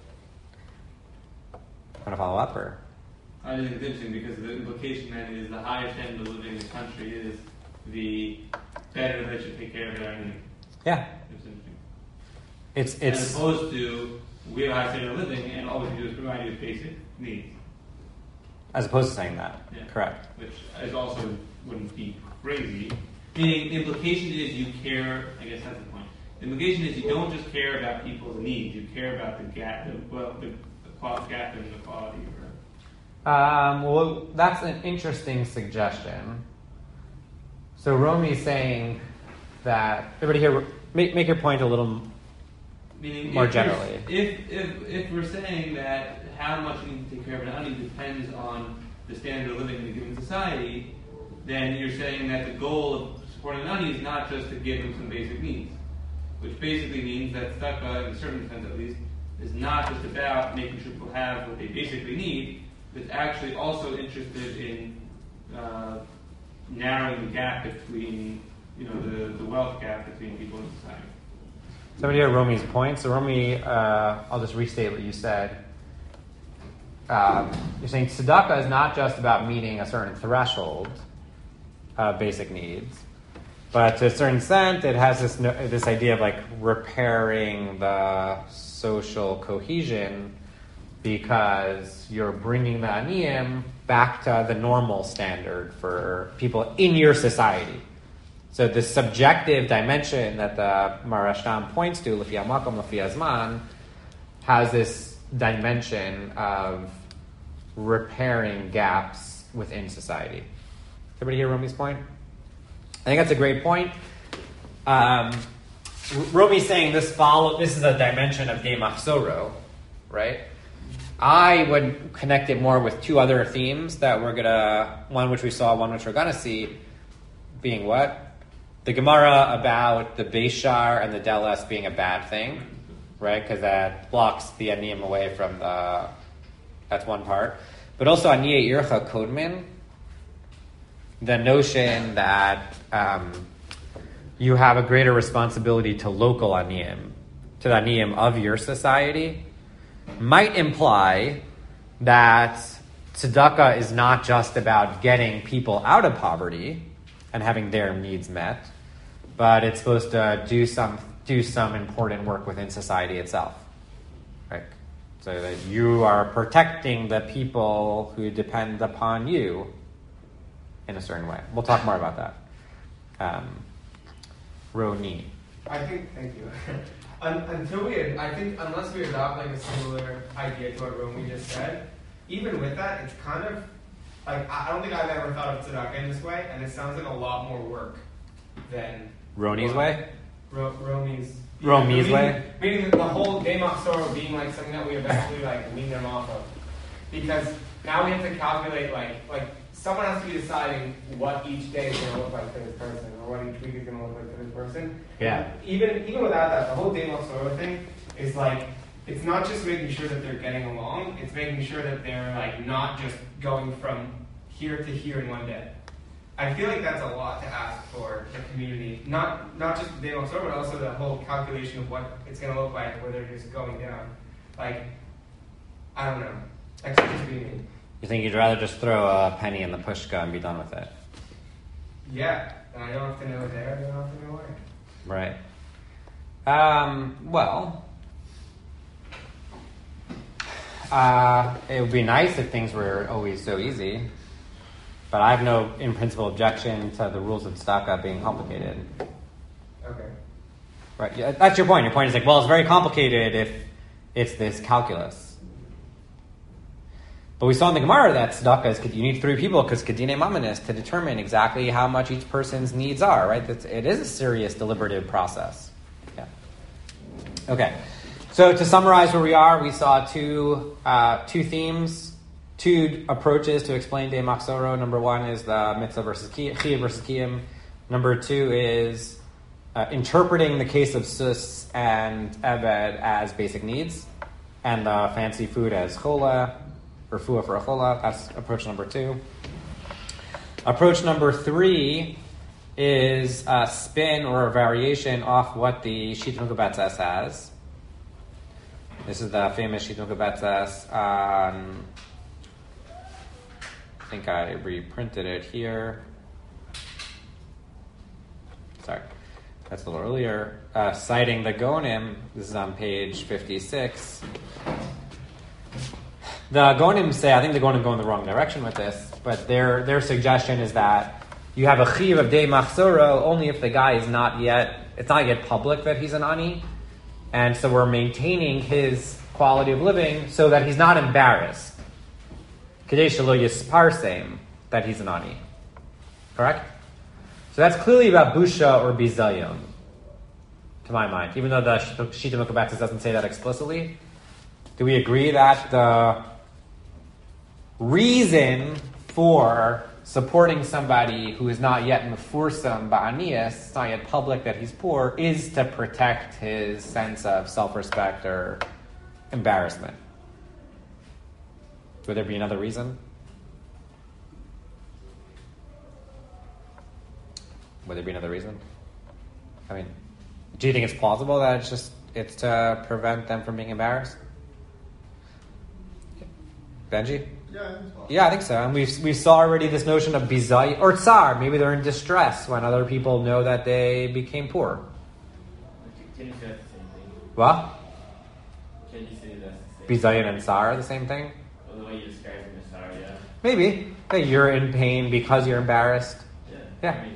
Want to follow up, or? I just think it's interesting because the implication then is the higher standard of living in the country is the better they should take care of their needs. Yeah. It's interesting. It's, As it's, opposed to we have a high standard of living and all we can do is provide you with basic needs. as opposed to saying that. Yeah. Correct. Which is also wouldn't be crazy. Meaning the implication is you care, I guess that's the point. The implication is you don't just care about people's needs, you care about the gap, the, well, the, the quality gap in the quality. Or, Um, well, that's an interesting suggestion. So Romi's saying that everybody here make make your point a little Meaning more if you're- generally. If, if if we're saying that how much we need to take care of an honey depends on the standard of living in a given society, then you're saying that the goal of supporting an honey is not just to give them some basic needs, which basically means that tzedakah, in a certain sense at least, is not just about making sure people have what they basically need. It's actually also interested in uh, narrowing the gap between, you know, the, the wealth gap between people in society. Somebody hear Romi's point. So Romi, uh, I'll just restate what you said. Um, you're saying tzedakah is not just about meeting a certain threshold of basic needs, but to a certain extent, it has this no, this idea of like repairing the social cohesion because you're bringing the aniyim back to the normal standard for people in your society. So the subjective dimension that the Marashtam points to, Lefi HaMakom, Lefi HaZman, has this dimension of repairing gaps within society. Everybody hear Romi's point? I think that's a great point. Um, Romi's saying this follow. This is a dimension of Day Machzoro, right? I would connect it more with two other themes that we're gonna, one which we saw, one which we're gonna see, being what? The Gemara about the Beishar and the Deles being a bad thing, right? Because that blocks the aniyim away from the. That's one part, but also aniyei ircha kodmin. The notion that um, you have a greater responsibility to local aniyim, to the aniyim of your society, might imply that tzedakah is not just about getting people out of poverty and having their needs met, but it's supposed to do some do some important work within society itself, right? So that you are protecting the people who depend upon you in a certain way. We'll talk more about that. Um, Roni. I think, thank you. Un- until we, I think, unless we adopt like a similar idea to what Romy just said, even with that, it's kind of like I I don't think I've ever thought of tzedakah in this way, and it sounds like a lot more work than Roni's way? Ro- Romy's. Romy's meaning, way? Meaning the whole Day Sorrow being like something that we eventually like wean them off of, because now we have to calculate like like someone has to be deciding what each day is going to look like for this person, or what each week is going to look like for this person. Yeah. Even even without that, the whole Day Sorrow thing is like it's not just making sure that they're getting along; it's making sure that they're like not just going from here to here in one day. I feel like that's a lot to ask for the community. Not not just the Day Sorrow, but also the whole calculation of what it's going to look like where they're just going down. Like, I don't know. That's just being. You think you'd rather just throw a penny in the pushka and be done with it? Yeah, and I don't have to know there, I don't have to know where. Right. Um, well, uh, it would be nice if things were always so easy, but I have no, in principle, objection to the rules of tzedakah being complicated. Okay. Right. Yeah, that's your point. Your point is like, well, it's very complicated if it's this calculus. But we saw in the Gemara that tzedakah is, you need three people because kedine mamanis to determine exactly how much each person's needs are, right? That's, it is a serious deliberative process. Yeah. Okay. So to summarize where we are, we saw two uh, two themes, two approaches to explain Day Machzoro. Number one is the mitzvah versus chiyuv versus kiyum. Number two is uh, interpreting the case of sus and eved as basic needs, and the fancy food as chola, or fuah for a chola. That's approach number two. Approach number three is a spin or a variation off what the Shita Mukabetzes has. This is the famous Shita Mukabetzes. Um, I think I reprinted it here. Sorry, that's a little earlier. Uh, citing the Gonim, this is on page fifty-six. The Gonim say, I think the Gonim go in the wrong direction with this, but their their suggestion is that you have a chiyuv of Day Machzoro only if the guy is not yet, it's not yet public that he's an ani, and so we're maintaining his quality of living so that he's not embarrassed. Kedei shelo yisparsem, that he's an ani. Correct? So that's clearly about busha or bizayon, to my mind, even though the Shita Mukabetzes doesn't say that explicitly. Do we agree that the reason for supporting somebody who is not yet mefursam ba'aniyas, it's not yet public that he's poor, is to protect his sense of self-respect or embarrassment? Would there be another reason? Would there be another reason? I mean, do you think it's plausible that it's just it's to prevent them from being embarrassed? Benji? Yeah, I think so. Yeah, I think so. And we we saw already this notion of bizay or tsar. Maybe they're in distress when other people know that they became poor. Can you say that's the same thing? What? Can you say that's the same Bizayin and tsar are the same thing? Well, the way you describe them is tsar, yeah. Maybe. Hey, you're in pain because you're embarrassed. Yeah. Yeah. I mean,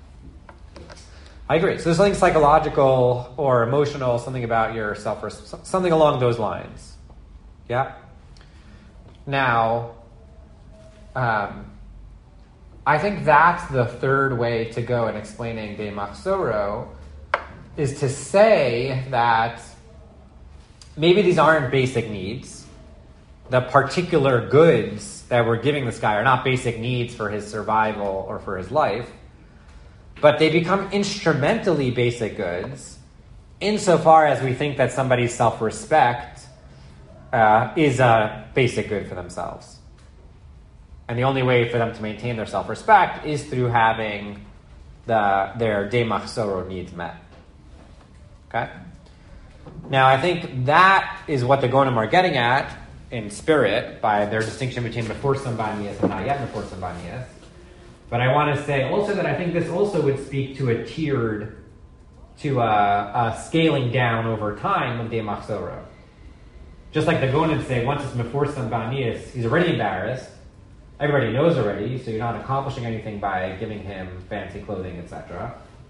I agree. So there's something psychological or emotional, something about your self, something along those lines. Yeah? Now, um, I think that's the third way to go in explaining Day Machzoro, is to say that maybe these aren't basic needs. The particular goods that we're giving this guy are not basic needs for his survival or for his life, but they become instrumentally basic goods insofar as we think that somebody's self-respect uh, is a basic good for themselves. And the only way for them to maintain their self-respect is through having the, their de machzoro needs met. Okay? Now, I think that is what the Gonim are getting at in spirit by their distinction between Meforsim Banias and not yet Meforsim Banias. But I want to say also that I think this also would speak to a tiered, to a, a scaling down over time of de machzoro. Just like the Gonim say, once it's Meforsim Banias, he's already embarrassed. Everybody knows already, so you're not accomplishing anything by giving him fancy clothing, et cetera.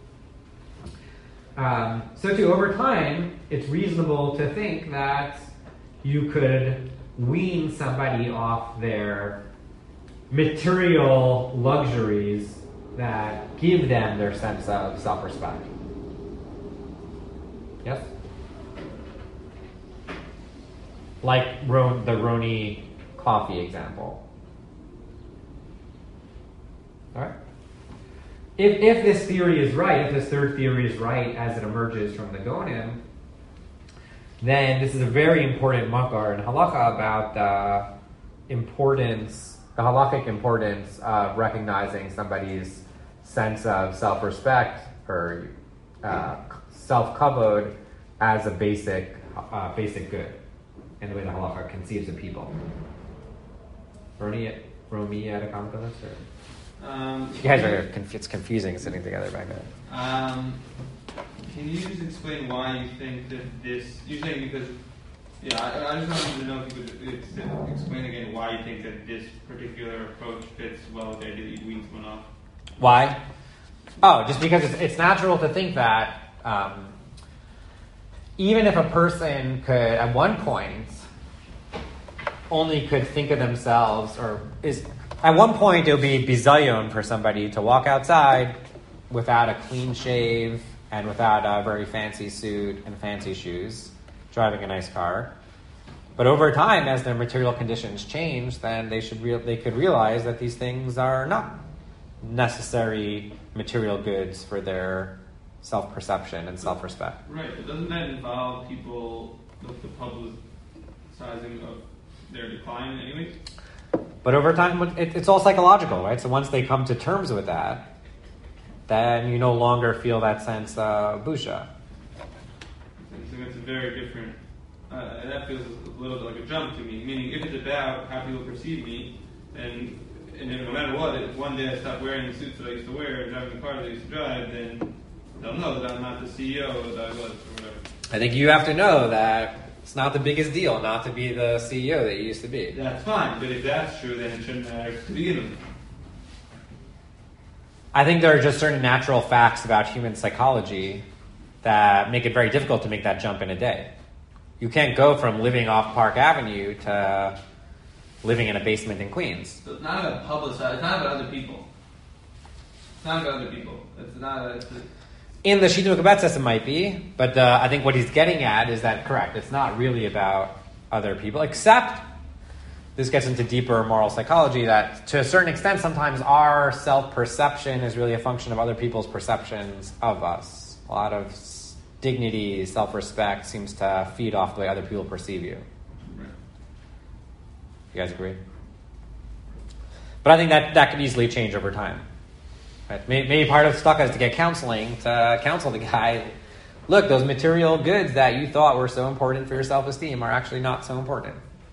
Um, so too, over time, it's reasonable to think that you could wean somebody off their material luxuries that give them their sense of self-respect. Yes? Like Ron, the Roni coffee example. All right. If, if this theory is right, if this third theory is right as it emerges from the Gonim, then this is a very important makar in halakha about the importance, the halakhic importance of recognizing somebody's sense of self-respect or uh, self-kavod as a basic, uh, basic good in the way the halakha conceives of people. Roni, Romi, you had a comment on this? Or? Um, you guys are conf- it's confusing sitting together back there. Um, can you just explain why you think that this? You're saying because, yeah, I, I just wanted to know if you could ex- explain again why you think that this particular approach fits well with the idea that you'd wean someone off. Why? Oh, just because it's, it's natural to think that um, even if a person could, at one point, only could think of themselves or is. At one point, it would be bizayon for somebody to walk outside without a clean shave and without a very fancy suit and fancy shoes, driving a nice car. But over time, as their material conditions change, then they should real they could realize that these things are not necessary material goods for their self-perception and self-respect. Right, but doesn't that involve people with the publicizing of their decline anyways? But over time, it, it's all psychological, right? So once they come to terms with that, then you no longer feel that sense of busha. So it's a very different, uh, that feels a little bit like a jump to me. Meaning, if it's about how people perceive me, then, and no matter what, if one day I stop wearing the suits that I used to wear and driving the car that I used to drive, then they'll know that I'm not the C E O that I was or whatever. I think you have to know that it's not the biggest deal not to be the C E O that you used to be. That's fine, but if that's true, then it shouldn't matter to begin with. I think there are just certain natural facts about human psychology that make it very difficult to make that jump in a day. You can't go from living off Park Avenue to living in a basement in Queens. So it's not about publicize. It's not about other people. It's not about other people. It's not. A, it's a, In the Shidduch Betzes, it might be, but uh, I think what he's getting at is that correct. It's not really about other people, except this gets into deeper moral psychology that to a certain extent, sometimes our self-perception is really a function of other people's perceptions of us. A lot of dignity, self-respect seems to feed off the way other people perceive you. You guys agree? But I think that, that could easily change over time. Right? Maybe part of tzedakah is to get counseling, to counsel the guy, look, those material goods that you thought were so important for your self-esteem are actually not so important.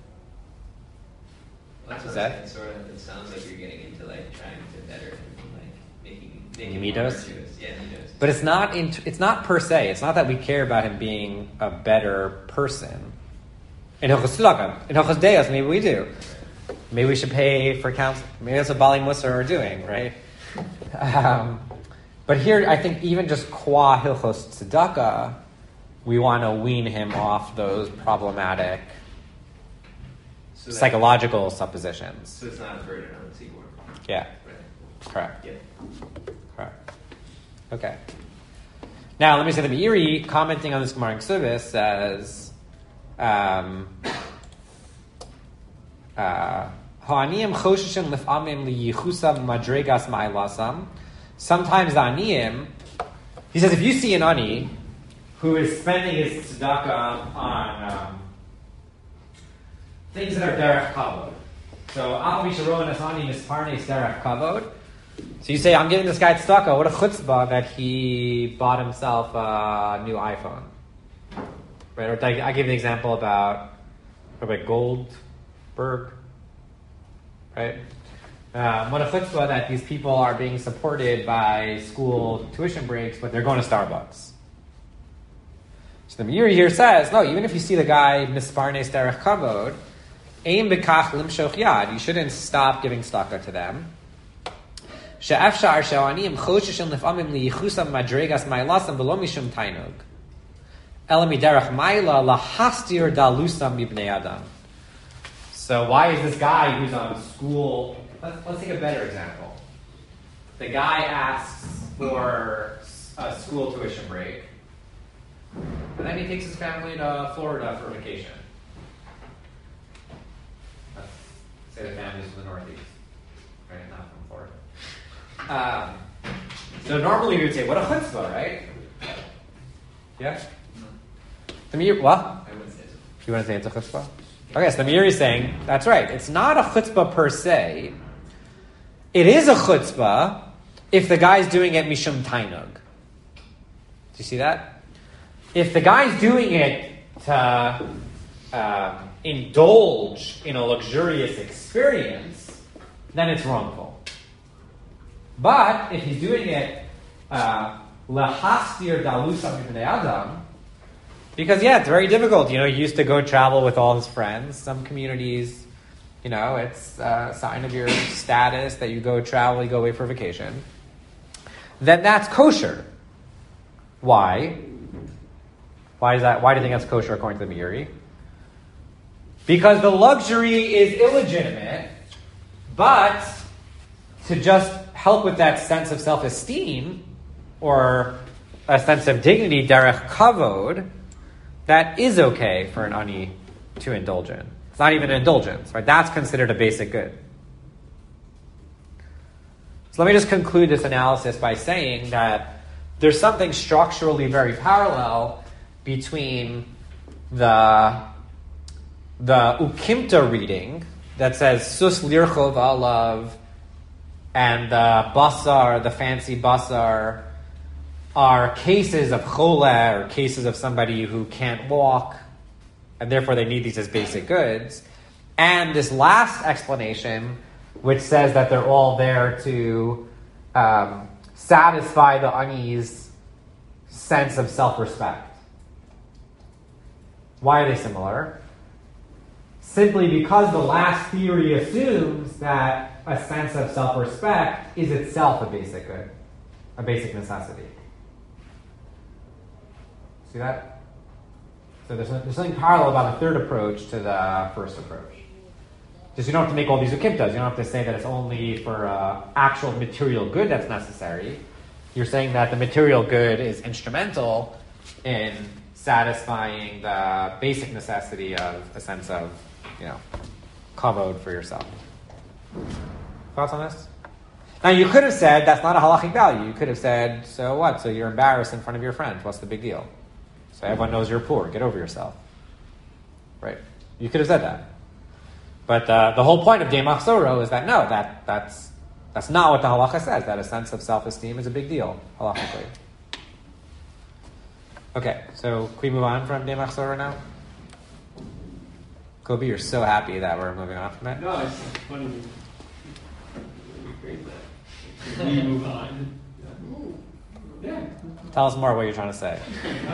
Well, that's Is what that? it sort of, it sounds like you're getting into like trying to better and like making making Midos? more virtuous. Yeah, midos. But it's not in, it's not per se. It's not that we care about him being a better person. In Hilchos Tzedakah, in Hilchos Deos, maybe we do. Maybe we should pay for counsel. Maybe that's what Bali Musar are doing, right? Um, but here, I think even just qua Hilchos Tzedakah, we want to wean him off those problematic So that- psychological suppositions. So it's not a burden on the Tzibur. Yeah, Right. correct. Yeah. Correct. Okay. Now, let me say the Meiri, commenting on this Gemara in Ksubis, says, um, uh, Ha'aniyim choshishim lif'amim liyichusam madregas ma'ailasam. Sometimes the aniyim, he says, if you see an ani who is spending his tzedakah on um, things that are derech kavod. So, Al Misharol Nasani Misparnes derech kavod. So you say, I'm giving this guy tzedakah. What a chutzpah that he bought himself a new iPhone. Right? Or I, I gave the example about, about Goldberg. Right? Um, what a chutzpah that these people are being supported by school tuition breaks, but they're going to Starbucks. So the Meiri here says, no, even if you see the guy misparnes derech kavod, aim bekach limshoch yad, you shouldn't stop giving tzedakah to them. She'efshar she'anim choshishin lefamim liyichusam madregas mailasam v'lo mishum tainug. Ela miderech maila lahastir dalusam mibnei adam. So why is this guy who's on school... Let's, let's take a better example. The guy asks for a school tuition break, and then he takes his family to Florida for vacation. Let's say the family's from the Northeast, right? Not from Florida. Um, so normally we would say, what a chutzpah, right? Yeah? The Meiri, what? I wouldn't say so. You want to say it's a chutzpah? Okay, so the Meiri is saying, that's right. It's not a chutzpah per se. It is a chutzpah if the guy's doing it mishum tainug. Do you see that? If the guy's doing it to um, indulge in a luxurious experience, then it's wrongful. But if he's doing it lehastir dalusam mibnei adam, because yeah, it's very difficult. You know, he used to go travel with all his friends. Some communities, you know, it's a sign of your status that you go travel, you go away for vacation. Then that's kosher. Why? Why is that? Why do you think that's kosher according to the Meiri? Because the luxury is illegitimate, but to just help with that sense of self-esteem or a sense of dignity, derech kavod, that is okay for an ani to indulge in. It's not even an indulgence, right? That's considered a basic good. So let me just conclude this analysis by saying that there's something structurally very parallel between the the Ukimta reading that says sus lirchov alav and the basar, the fancy basar, are cases of choleh, or cases of somebody who can't walk, and therefore they need these as basic goods. And this last explanation, which says that they're all there to um, satisfy the ani's sense of self-respect. Why are they similar? Simply because the last theory assumes that a sense of self-respect is itself a basic good, a basic necessity. See that? So there's, there's something parallel about the third approach to the first approach. Just you don't have to make all these ukimtas. You don't have to say that it's only for uh, actual material good that's necessary. You're saying that the material good is instrumental in satisfying the basic necessity of a sense of, you know, kavod for yourself. Thoughts on this? Now you could have said that's not a halachic value. You could have said, so what? So you're embarrassed in front of your friends. What's the big deal? So everyone knows you're poor. Get over yourself. Right? You could have said that. But uh, the whole point of Dei Machzoro is that no, that that's that's not what the halacha says. That a sense of self-esteem is a big deal halachically. Okay, so can we move on from Dei Machzoro now? Kobe, you're so happy that we're moving on from it. No, it's funny. Great that we move on. Yeah. Tell us more what you're trying to say.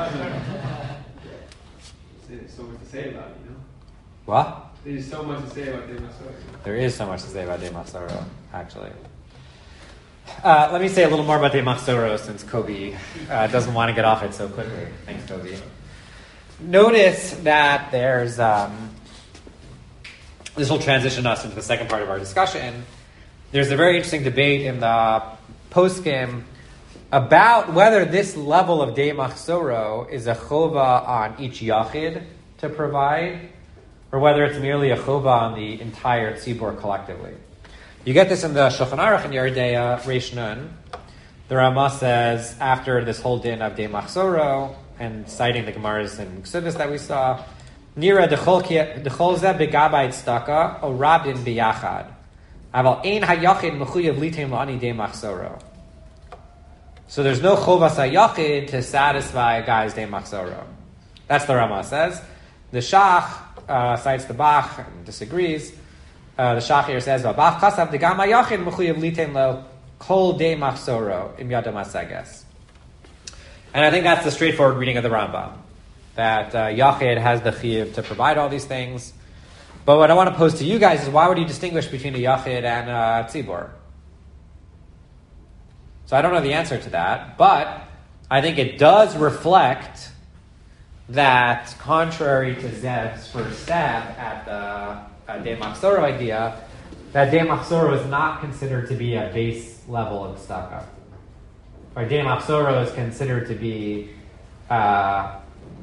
There's so much to say about it, you know? What? There's so much to say about Dei Machzoro. There is so much to say about Dei Machzoro, actually. Uh, let me say a little more about Dei Machzoro since Kobe uh, doesn't want to get off it so quickly. Thanks, Kobe. Notice that there's... Um, this will transition us into the second part of our discussion. There's a very interesting debate in the poskim about whether this level of Dei Machzoro is a chova on each yachid to provide, or whether it's merely a chova on the entire tzibur collectively. You get this in the Shulchan Aruch in Yeridea Reish Nun. The Rama says, after this whole din of Dei Machzoro, and citing the Gemaras and Ksubis that we saw. Nira dechol zeh begabayit staka o rabin biyachad. Aval ein hayachid mechuyev litem la'ani de machzoro. So there's no chovas hayachid to satisfy a guy's de machzoro. That's the Rama says. The Shach uh, cites the Bach and disagrees. Uh, the Shach here says, "Bach kasav degam hayachid mechuyev litem lo kol de machzoro im yadam haseges." And I think that's the straightforward reading of the Rambam. That uh, Yachid has the chiyuv to provide all these things. But what I want to pose to you guys is, why would you distinguish between a Yachid and a Tzibor? So I don't know the answer to that, but I think it does reflect that, contrary to Zev's first stab at the uh, De Machzoro idea, that De Machzoro is not considered to be a base level of tzedakah. Or De Machzoro is considered to be uh,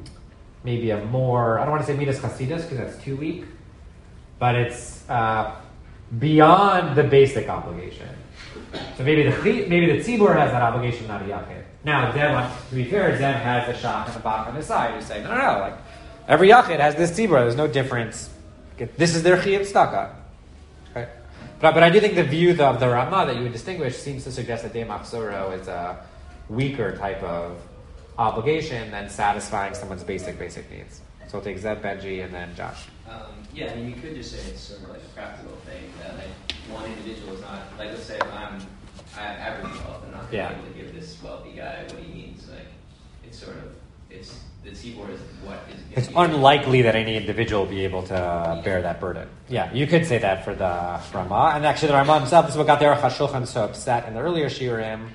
maybe a more, I don't want to say Midas Chasidus because that's too weak, but it's uh, beyond the basic obligation. So maybe the maybe the tzibur has that obligation, not a yachid. Now, Zev, to be fair, Zev has a shach and a bach on his side who say, no, no, no, like every yachid has this tzibur. There's no difference. This is their chiyuv tzedakah. Okay, but but I do think the view of the Rama that you would distinguish seems to suggest that De Machzoro is a weaker type of obligation than satisfying someone's basic basic needs. So we'll take Zev, Benji, and then Josh. Um, yeah, I mean, you could just say it's sort of like a practical thing that like one individual is not, like let's say if I'm I have average wealth, I'm not going to Yeah. be able to give this wealthy guy what he needs. Like it's sort of it's the tzibor is what is. It's unlikely that any individual will be able to uh, bear that burden. Yeah, you could say that for the Rama, and actually the Rama himself, this is what got the Aruch HaShulchan so upset in the earlier shiurim.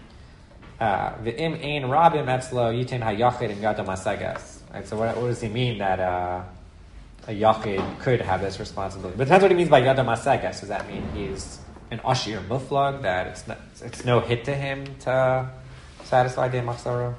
V'im ein rabim etzlo yitin hayachid im yadam haseges. Right. So what, what does he mean that uh, a yachid could have this responsibility? But depends what he means by yadam haseges. Does that mean he's an ashir muflag, that it's not, it's no hit to him to satisfy de machzoro?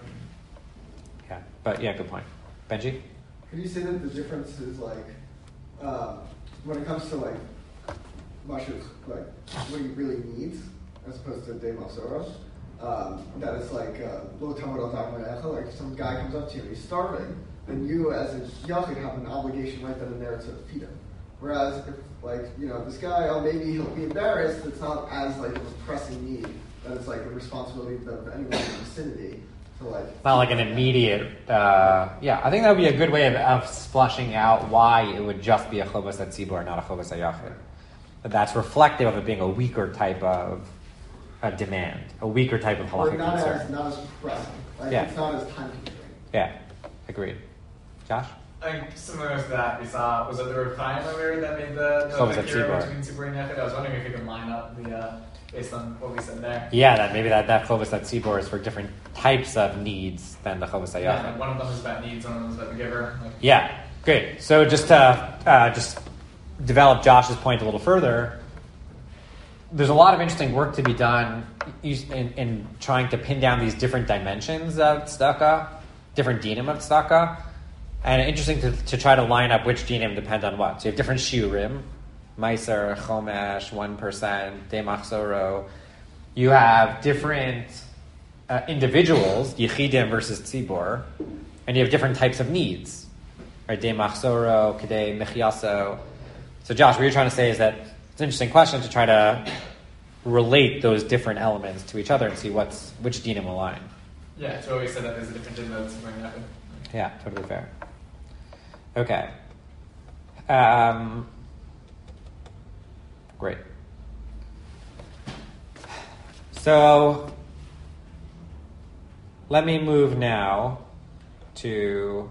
Yeah, but yeah, good point. Benji? Could you say that the difference is like, uh, when it comes to like, Mashuch, like, what he really needs, as opposed to de machzoro, um, that it's like, lo tamod al ta'amecha, like if some guy comes up to you and he's starving, then you as a yachid have an obligation right then and there to feed him. Whereas if, like, you know, this guy, oh, maybe he'll be embarrassed, it's not as, like, a pressing need, that it's, like, a responsibility of anyone in the vicinity to, like... It's not like an immediate, uh, yeah, I think that would be a good way of, of splashing out why it would just be a chovas at tzibur, not a chovas at yachid. But that's reflective of it being a weaker type of uh, demand, a weaker type of Or halachic not concern. as, not as pressing. Like, Yeah. it's not as time-consuming. Yeah, agreed. Josh? I think similar to that, we saw, was it the Reb Chaim earlier that made the, the So was it Akira Tzibor? between Tzibor and Yachid? I was wondering if you could line up the, uh, based on what we said there. Yeah, that maybe that, that chovas at tzibur is for different types of needs than the chovas at Yeah, yachid. and one of them is about needs, one of them is about the giver. Like, Yeah, great. So just to uh, just develop Josh's point a little further, there's a lot of interesting work to be done in, in trying to pin down these different dimensions of tzedakah, different dinim of tzedakah, and interesting to, to try to line up which dinim depend on what. So you have different shiurim, meiser, chomesh, one percent, de machzoro. You have different uh, individuals, yichidim versus tzibor, and you have different types of needs, right? De machzoro, kedei mechyaso. So Josh, what you're trying to say is that it's an interesting question to try to relate those different elements to each other and see what's which dinim align. yeah, so we said that there's a different din of Tzibor and Yachid. Yeah, totally fair. Okay. Um, great. So let me move now to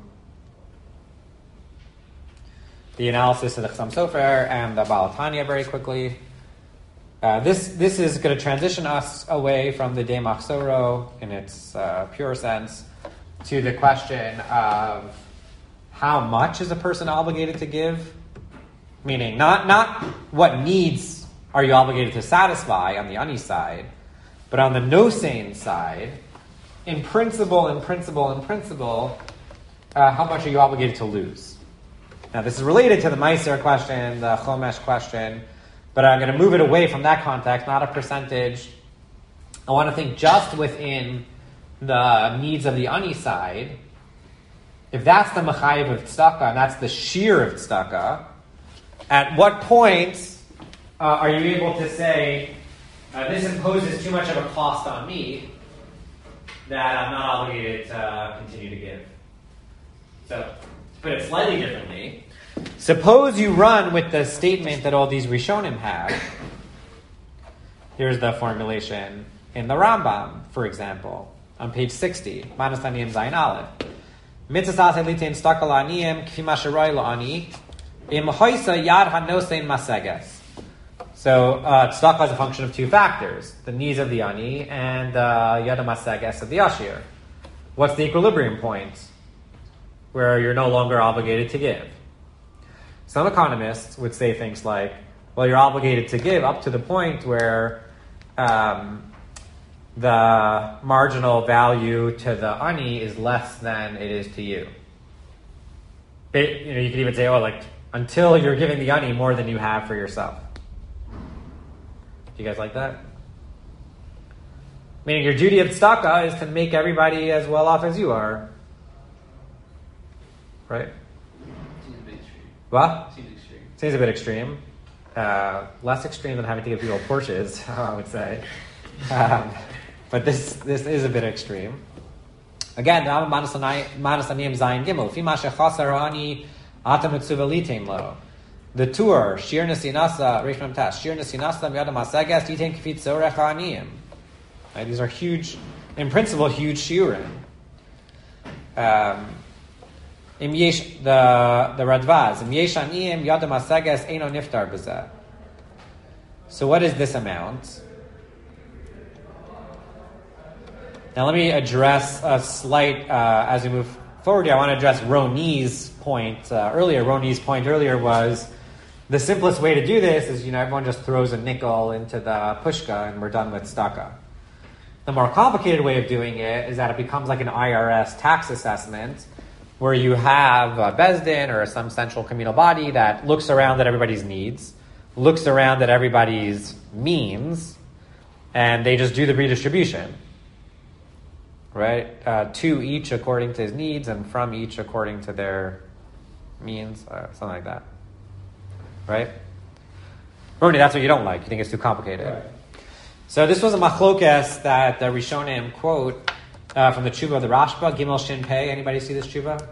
the analysis of the Chassam Sofer and the Baal Tanya very quickly. Uh, this this is going to transition us away from the De Machzoro in its uh, pure sense to the question of how much is a person obligated to give? Meaning, not not what needs are you obligated to satisfy on the ani side, but on the nosein side, in principle, in principle, in principle, uh, how much are you obligated to lose? Now, this is related to the Meiser question, the Chomesh question, but I'm going to move it away from that context, not a percentage. I want to think just within the needs of the ani side, if that's the mechayiv of tzedakah, and that's the shear of tzedakah, at what point uh, are you able to say, uh, this imposes too much of a cost on me that I'm not obligated to uh, continue to give? So, to put it slightly differently, suppose you run with the statement that all these Rishonim have. Here's the formulation in the Rambam, for example, on page sixty, Manas Aniyim Zayin Aleph. Mitzvah litin stakal aniyim kfi masharoy la'ani im hoisa yad hanosein maseges. So uh, tzedakah is a function of two factors: the needs of the ani and uh, yad maseges of the ashir. What's the equilibrium point where you're no longer obligated to give? Some economists would say things like, well, you're obligated to give up to the point where um, the marginal value to the ani is less than it is to you. It, you know, you could even say, oh, like, until you're giving the ani more than you have for yourself. Do you guys like that? Meaning your duty of tzedakah is to make everybody as well off as you are. Right? Seems a bit extreme. What? Seems extreme. Seems a bit extreme. Uh, less extreme than having to give people Porsches, I would say. Um, but this this is a bit extreme. Again, Manas Aniyim Zayin Gimel. Fima shechasar ani atam mitzuva litain lo. The tour shir nesinasa reishmam tas shir nesinasa miyadam asagas yitain kfit zorech aniyim. Right, these are huge, in principle, huge shiurim. Um, Im yesh the the Radvaz. Im yesh aniyim yadam asagas eino niftar b'zeh. So what is this amount? Now let me address a slight, uh, as we move forward here, I want to address Roni's point uh, earlier. Roni's point earlier was the simplest way to do this is, you know, everyone just throws a nickel into the pushka and we're done with tzedakah. The more complicated way of doing it is that it becomes like an I R S tax assessment where you have a Bezdin or some central communal body that looks around at everybody's needs, looks around at everybody's means, and they just do the redistribution. Right? Uh, to each according to his needs and from each according to their means, uh, something like that. Right? Roni, that's what you don't like. You think it's too complicated. Right. So this was a machlokes that the Rishonim quote uh, from the Tshuva of the Rashba, Gimel Shin Pei. Anybody see this Tshuva?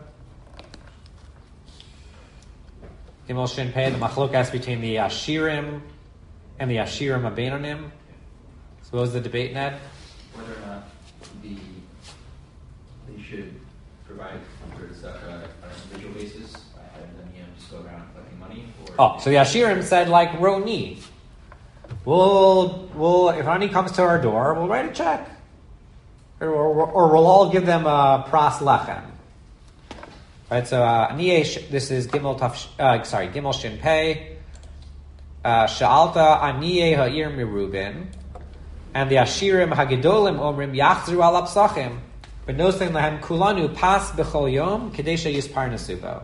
Gimel Shin Pei, the machlokes between the Ashirim and the Ashirim Abeinonim. So what was the debate, Ned? Whether or not the they should provide for tzedakah on an individual basis by having them, you know, just go around collecting money. Or oh, so the Ashirim said like Roni. We'll, we'll, if Ani comes to our door, we'll write a check. Or, or, or we'll all give them a pras lechem. Right, so, uh, this is Gimel Taf, uh, sorry, Gimel Shin Pei. Uh, Sha'alta Aniye Ha'ir Mirubin. And the Ashirim Hagedolim Omrim Yachzru Al Apsachim. B'nosen Lahem Kulanu Pas B'chol Yom Kadesha Yispar Nasubo.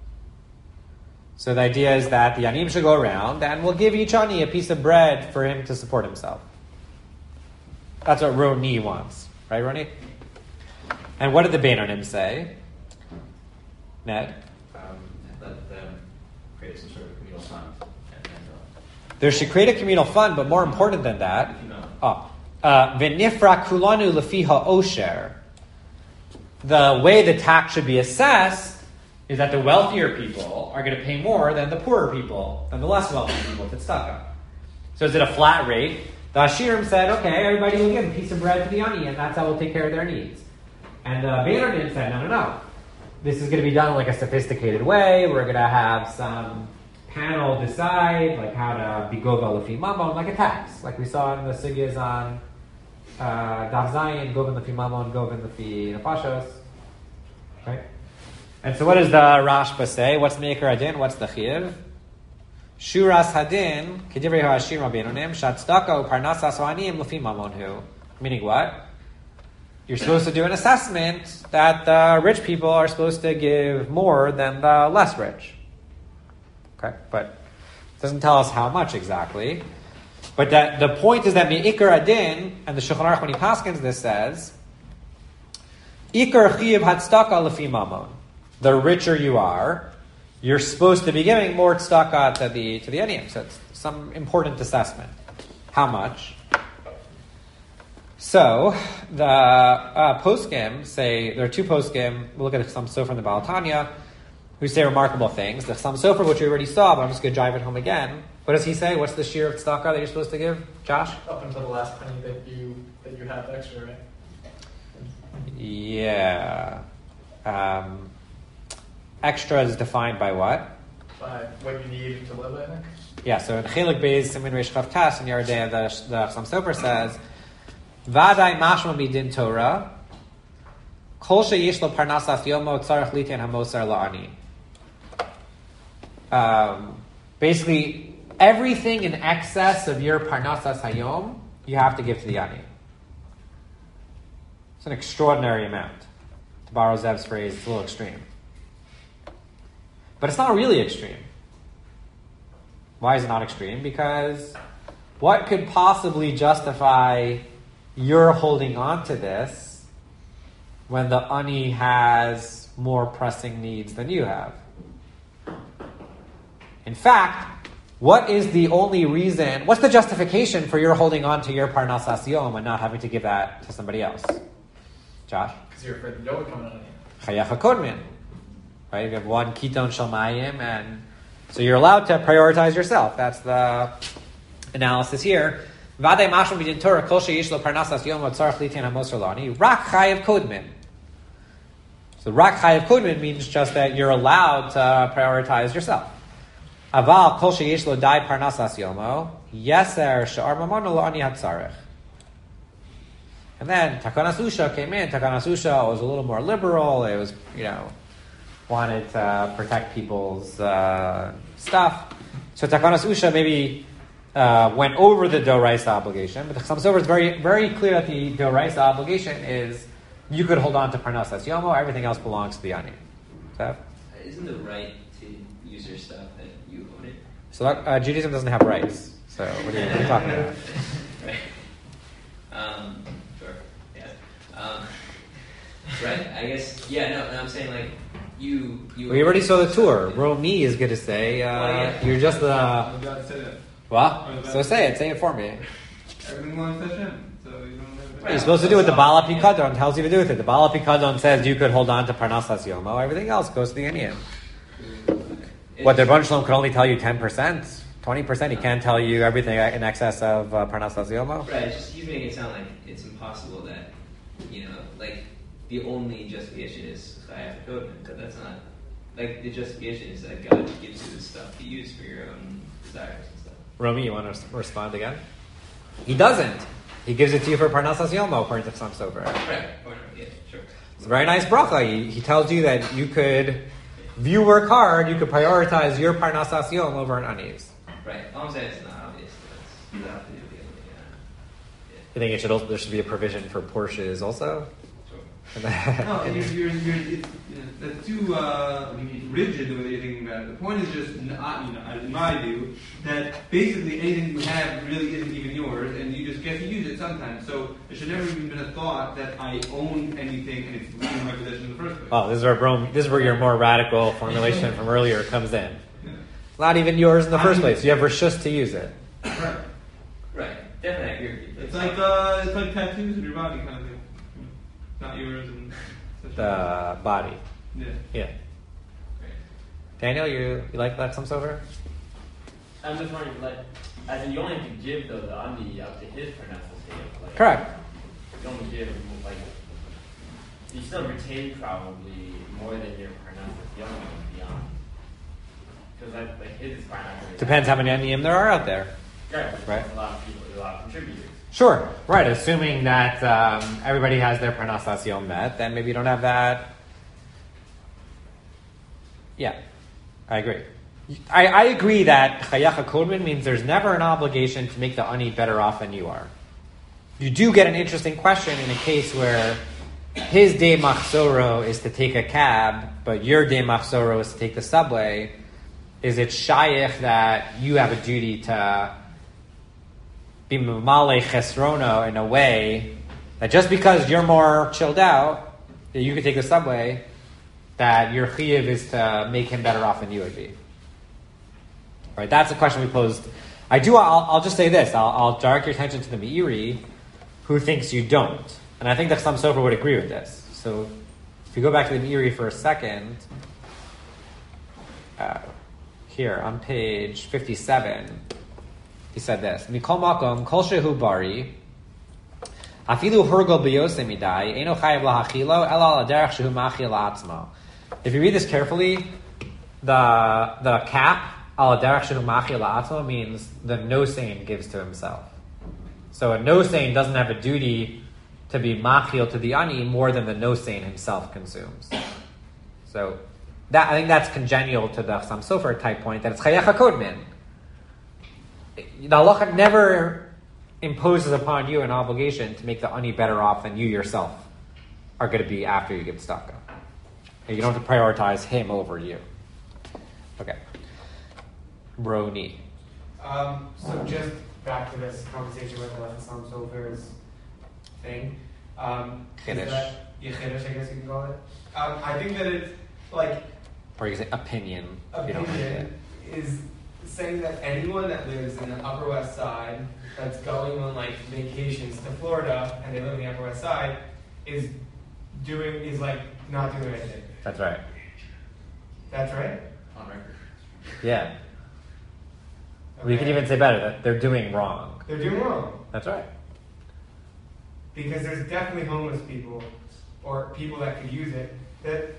So the idea is that the Anim should go around and we'll give each Ani a piece of bread for him to support himself. That's what Roni wants. Right, Roni? And what did the Beinonim say? Ned? Um, let them create some sort of communal fund. And, and, uh, there should create a communal fund, but more important than that, oh, uh, V'nifra kulanu lefiha osher. The way the tax should be assessed is that the wealthier people are going to pay more than the poorer people, than the less wealthy people to tzedakah. So is it a flat rate? The Ashirim said, okay, everybody will give a piece of bread to the Ani, and that's how we'll take care of their needs. And the Beinonim said, no, no, no. This is going to be done in like a sophisticated way. We're going to have some panel decide like how to be gova lefi mamon, like a tax, like we saw in the sugyas on uh, Daf Zayin, govin lefi mamon, govin lefi nefashos. Right? And so what does the Rashba say? What's Meikar Hadin? What's the Chiv? Shuras Hadin, Kedivrei Ha'ashir Rabbeinonim, Shatzdaka Uparnasas Ha'aniyim Lefi Mamonhu. Meaning what? You're supposed to do an assessment that the rich people are supposed to give more than the less rich. Okay, but it doesn't tell us how much exactly. But that the point is that Meikar Hadin, and the Shulchan Aruch when he paskins this says, Ikar Chiv Hatzdaka Lefi Mamon. the richer you are, you're supposed to be giving more tzedakah to the to the aniyim. So it's some important assessment. How much? So the uh, poskim say there are two poskim. We'll look at some Sofer and the Baal Tanya, who say remarkable things. The Chassam Sofer, which we already saw, but I'm just going to drive it home again. What does he say? What's the shear of tzedakah that you're supposed to give, Josh? Up until the last penny that you that you have extra, right? Yeah. Um, extra is defined by what? By what you need to live, I think. Yeah, so in Chelik Beis, Simin Reish Chav Tes, in Yardei, the, the Chassam Sofer says, Vadai mashma midin Torah, kol sheyesh lo parnasas yomo tzarech litin hamosar la'ani. Um, basically, everything in excess of your parnasas hayom, you have to give to the ani. It's an extraordinary amount. To borrow Zev's phrase, it's a little extreme. But it's not really extreme. Why is it not extreme? Because what could possibly justify your holding on to this when the ani has more pressing needs than you have? In fact, what is the only reason, what's the justification for your holding on to your parnasas yom and not having to give that to somebody else? Josh? Because you're afraid the dough would come out of you. Chayacha kodmin. Right? You have one kiton shel mayim, and so you're allowed to prioritize yourself. That's the analysis here. Vadei mashma midin Torah kol sheyesh lo parnasas yom tzarech litin hamosar la'ani rak chayav kodmin. So rak chayav kodmin means just that you're allowed to prioritize yourself. Aval kol sheyesh lo dai parnasas yomo yeser she'ar mamono la'ani hatzarech. And then Takanas Usha came in. Takanas Usha was a little more liberal. It was, you know, wanted to protect people's uh, stuff. So Takanas Usha maybe uh, went over the Doraisa obligation. But the Chassam Sofer is very, very clear that the Doraisa obligation is you could hold on to Parnasas Yomo. Everything else belongs to the Ani. So, Isn't the right to use your stuff that you own it? so uh, Judaism doesn't have rights. So what are you, what are you talking about? Right. Um, sure. Yeah. Um, right. I guess. Yeah. No. no I'm saying like you. You. We already saw the tour. Romi is going to say uh, Well, yeah. you're just the. I was about to say that. What? So say it. Say it for me. Everything belongs to Hashem, so you don't have What you're supposed to do what the Baal HaPikadon tells you to do with it. The Baal HaPikadon says you could hold on to Parnasas Yomo. Everything else goes to the Indian. What, the Rebbeinu Shalom could only tell you ten percent, twenty percent? He can't tell you everything in excess of uh, Parnasas Yomo? Right. It's just he's making it sound like it's impossible that you know, like the only justification is Chayav Kodman, but that's not. Like the justification is that God gives you the stuff to use for your own desires and stuff. Romy, you want to respond again? He doesn't. He gives it to you for Parnasas Yomo, according to Chassam Sofer. Right. Yeah. Sure. It's a very nice bracha. He, he tells you that you could, if you work hard, you could prioritize your Parnasas Yom over an Anis. Right. All I'm saying is not obvious. That's you have to do the yeah. You think it should also, there should be a provision for Porsches also? Sure. No, you're, you're, you're, it's, you know, that's too uh, rigid the way that you're thinking about it. The point is just, not, you know, in my view, that basically anything you have really isn't even yours, and you just get to use it sometimes. So there should never even been a thought that I own anything and it's in my possession in the first place. Oh, this is where Rome, this is where your more radical formulation from earlier comes in. Yeah. It's not even yours in the first I mean- place. You have rishus to use it. Right. Right. Definitely, I agree with you. It's like uh, it's like tattoos on your body kind of thing. Not yours and The body. yeah. Yeah. Daniel, you, you like that some over? I'm just wondering, like, as in you only have to give the, the Andi up to his pronunciation. Like, Correct. You only give, like, you still retain probably more than your pronunciation beyond. Because, like, like, his is pronunciation. Depends how many Aniyim there are out there. Right. Right. A lot of people, a lot of contributors. Sure, right. Assuming that um, everybody has their Parnasas Yom met, then maybe you don't have that. Yeah, I agree. I, I agree that Chayacha Kodman means there's never an obligation to make the Ani better off than you are. You do get an interesting question in a case where his day machsoro is to take a cab, but your day machsoro is to take the subway. Is it shayich that you have a duty to be mamale chesrono in a way that just because you're more chilled out, that you could take the subway, that your chiyuv is to make him better off than you would be? Right, that's the question we posed. I do. I'll, I'll just say this. I'll, I'll direct your attention to the Meiri, who thinks you don't, and I think that some Sofer would agree with this. So, if you go back to the Meiri for a second, uh, here on page fifty-seven, he said this: "Mikol makom kol shehu bari, afilu hurgol biyose midai, eno chayav lahachilo ela al derech shehu machil la'atzmo." If you read this carefully, the the cap al derech shehu machil la'atzmo means the no-sane gives to himself. So a no-sane doesn't have a duty to be machil to the ani more than the no-sane himself consumes. So that I think that's congenial to the Chassam Sofer type point that it's chayach hakodmin. The halacha never imposes upon you an obligation to make the ani better off than you yourself are going to be after you give tzedakah. You don't have to prioritize him over you. Okay. Roni. Um, so just back to this conversation with the Chassam Sofer's thing. Um, is Chiddush. that- yeah, Chiddush, I guess you can call it. Um, I think that it's like Or you can say opinion. If you don't like it. opinion is saying that anyone that lives in the Upper West Side that's going on like vacations to Florida and they live in the Upper West Side is doing is like not doing anything. That's right. That's right. On record. Yeah. We Okay. could even say better that they're doing wrong. They're doing wrong That's right. because there's definitely homeless people or people that could use it. That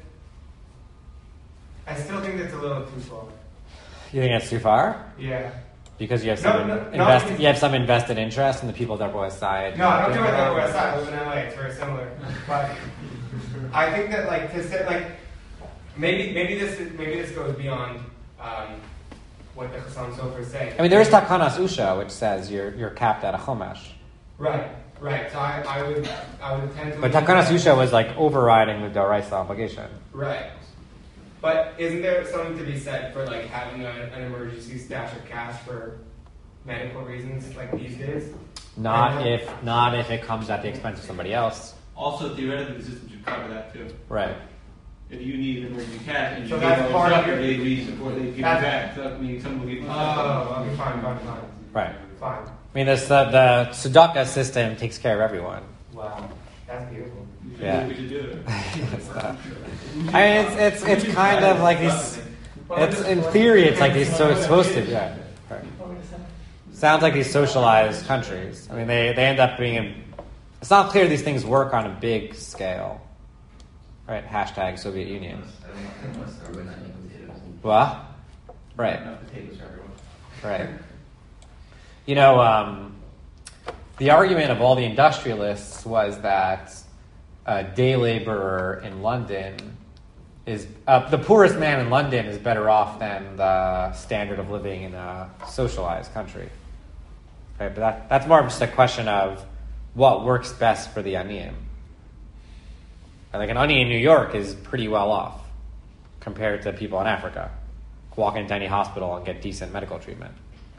I still think that's a little too far. You think that's too far? Yeah. Because you have No, some no, no, invest, because- you have some invested interest in the people of the Upper West Side. No, I don't do it the Upper West Side. I live in L A. It's very similar. But I think that like to say like maybe maybe this is, maybe this goes beyond um, what the Chassam Sofer is saying. I mean, there is Takanas Usha, which says you're you're capped at a chomesh. Right, right. So I, I would I would tend to. But Takanas Usha was like overriding the Doraisa obligation. Right. But isn't there something to be said for like having a, an emergency stash of cash for medical reasons like these days? Not And- if not if it comes at the expense of somebody else. Also, theoretically, the system should cover that too. Right. If you need an emergency cash and you So give that's all part this of up, your- they agree support, they give you That's- back. So, I mean, someone will give you Oh, okay, fine, fine, fine, Right. fine. I mean, this uh, the tzedakah system takes care of everyone. Wow, that's beautiful. We should Yeah. do, we should do it. It's not- I mean, it's it's it's kind of like these. It's in theory, it's like these. So it's supposed to. Yeah. Right. Sounds like these socialized countries. I mean, they they end up being. In, it's not clear these things work on a big scale. Right. Hashtag Soviet Union. I think I think most everyone not eating potatoes. What? Right. Enough potatoes for everyone. Right. You know, um, the argument of all the industrialists was that a day laborer in London is uh, the poorest man in London is better off than the standard of living in a socialized country. Right, but that, that's more of just a question of what works best for the aniyim. Like an ani in New York is pretty well off compared to people in Africa. Walk into any hospital and get decent medical treatment.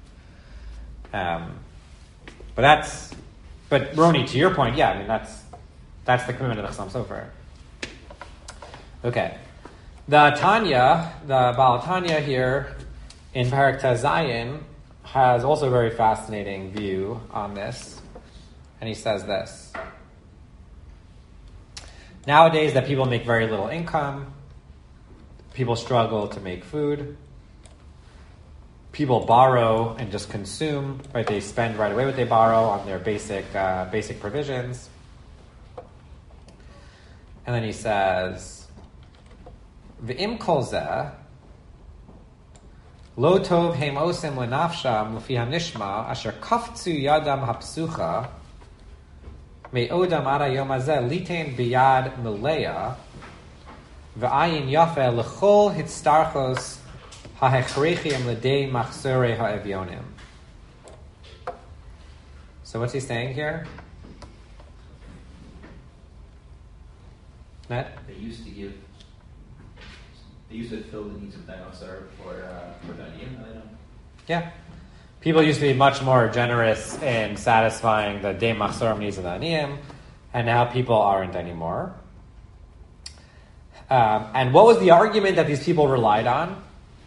Um, but that's, but Roni, to your point, yeah, I mean that's that's the commitment of the Chassam Sofer. Okay, the Tanya, the Baal Tanya here in Parak Tazayin has also a very fascinating view on this, and he says this: nowadays, that people make very little income, people struggle to make food. People borrow and just consume, right? They spend right away what they borrow on their basic uh, basic provisions. And then he says, "V'im kol zeh, lo tov heim osim lenafsham l'fi hanishma asher kafzu yadam hapsucha me'odam ad hayom hazeh litein biyad meleya v'ayin yafe l'chol hitztarchos ha'hechreichim l'dei machzorei ha'evyonim." So what's he saying here? Matt? They used to give. They used to fill the needs of dinosaur for uh, for the onion. I don't know. Yeah. People used to be much more generous in satisfying the dei machzorim needs of the aniyim, and now people aren't anymore. Um, and what was the argument that these people relied on?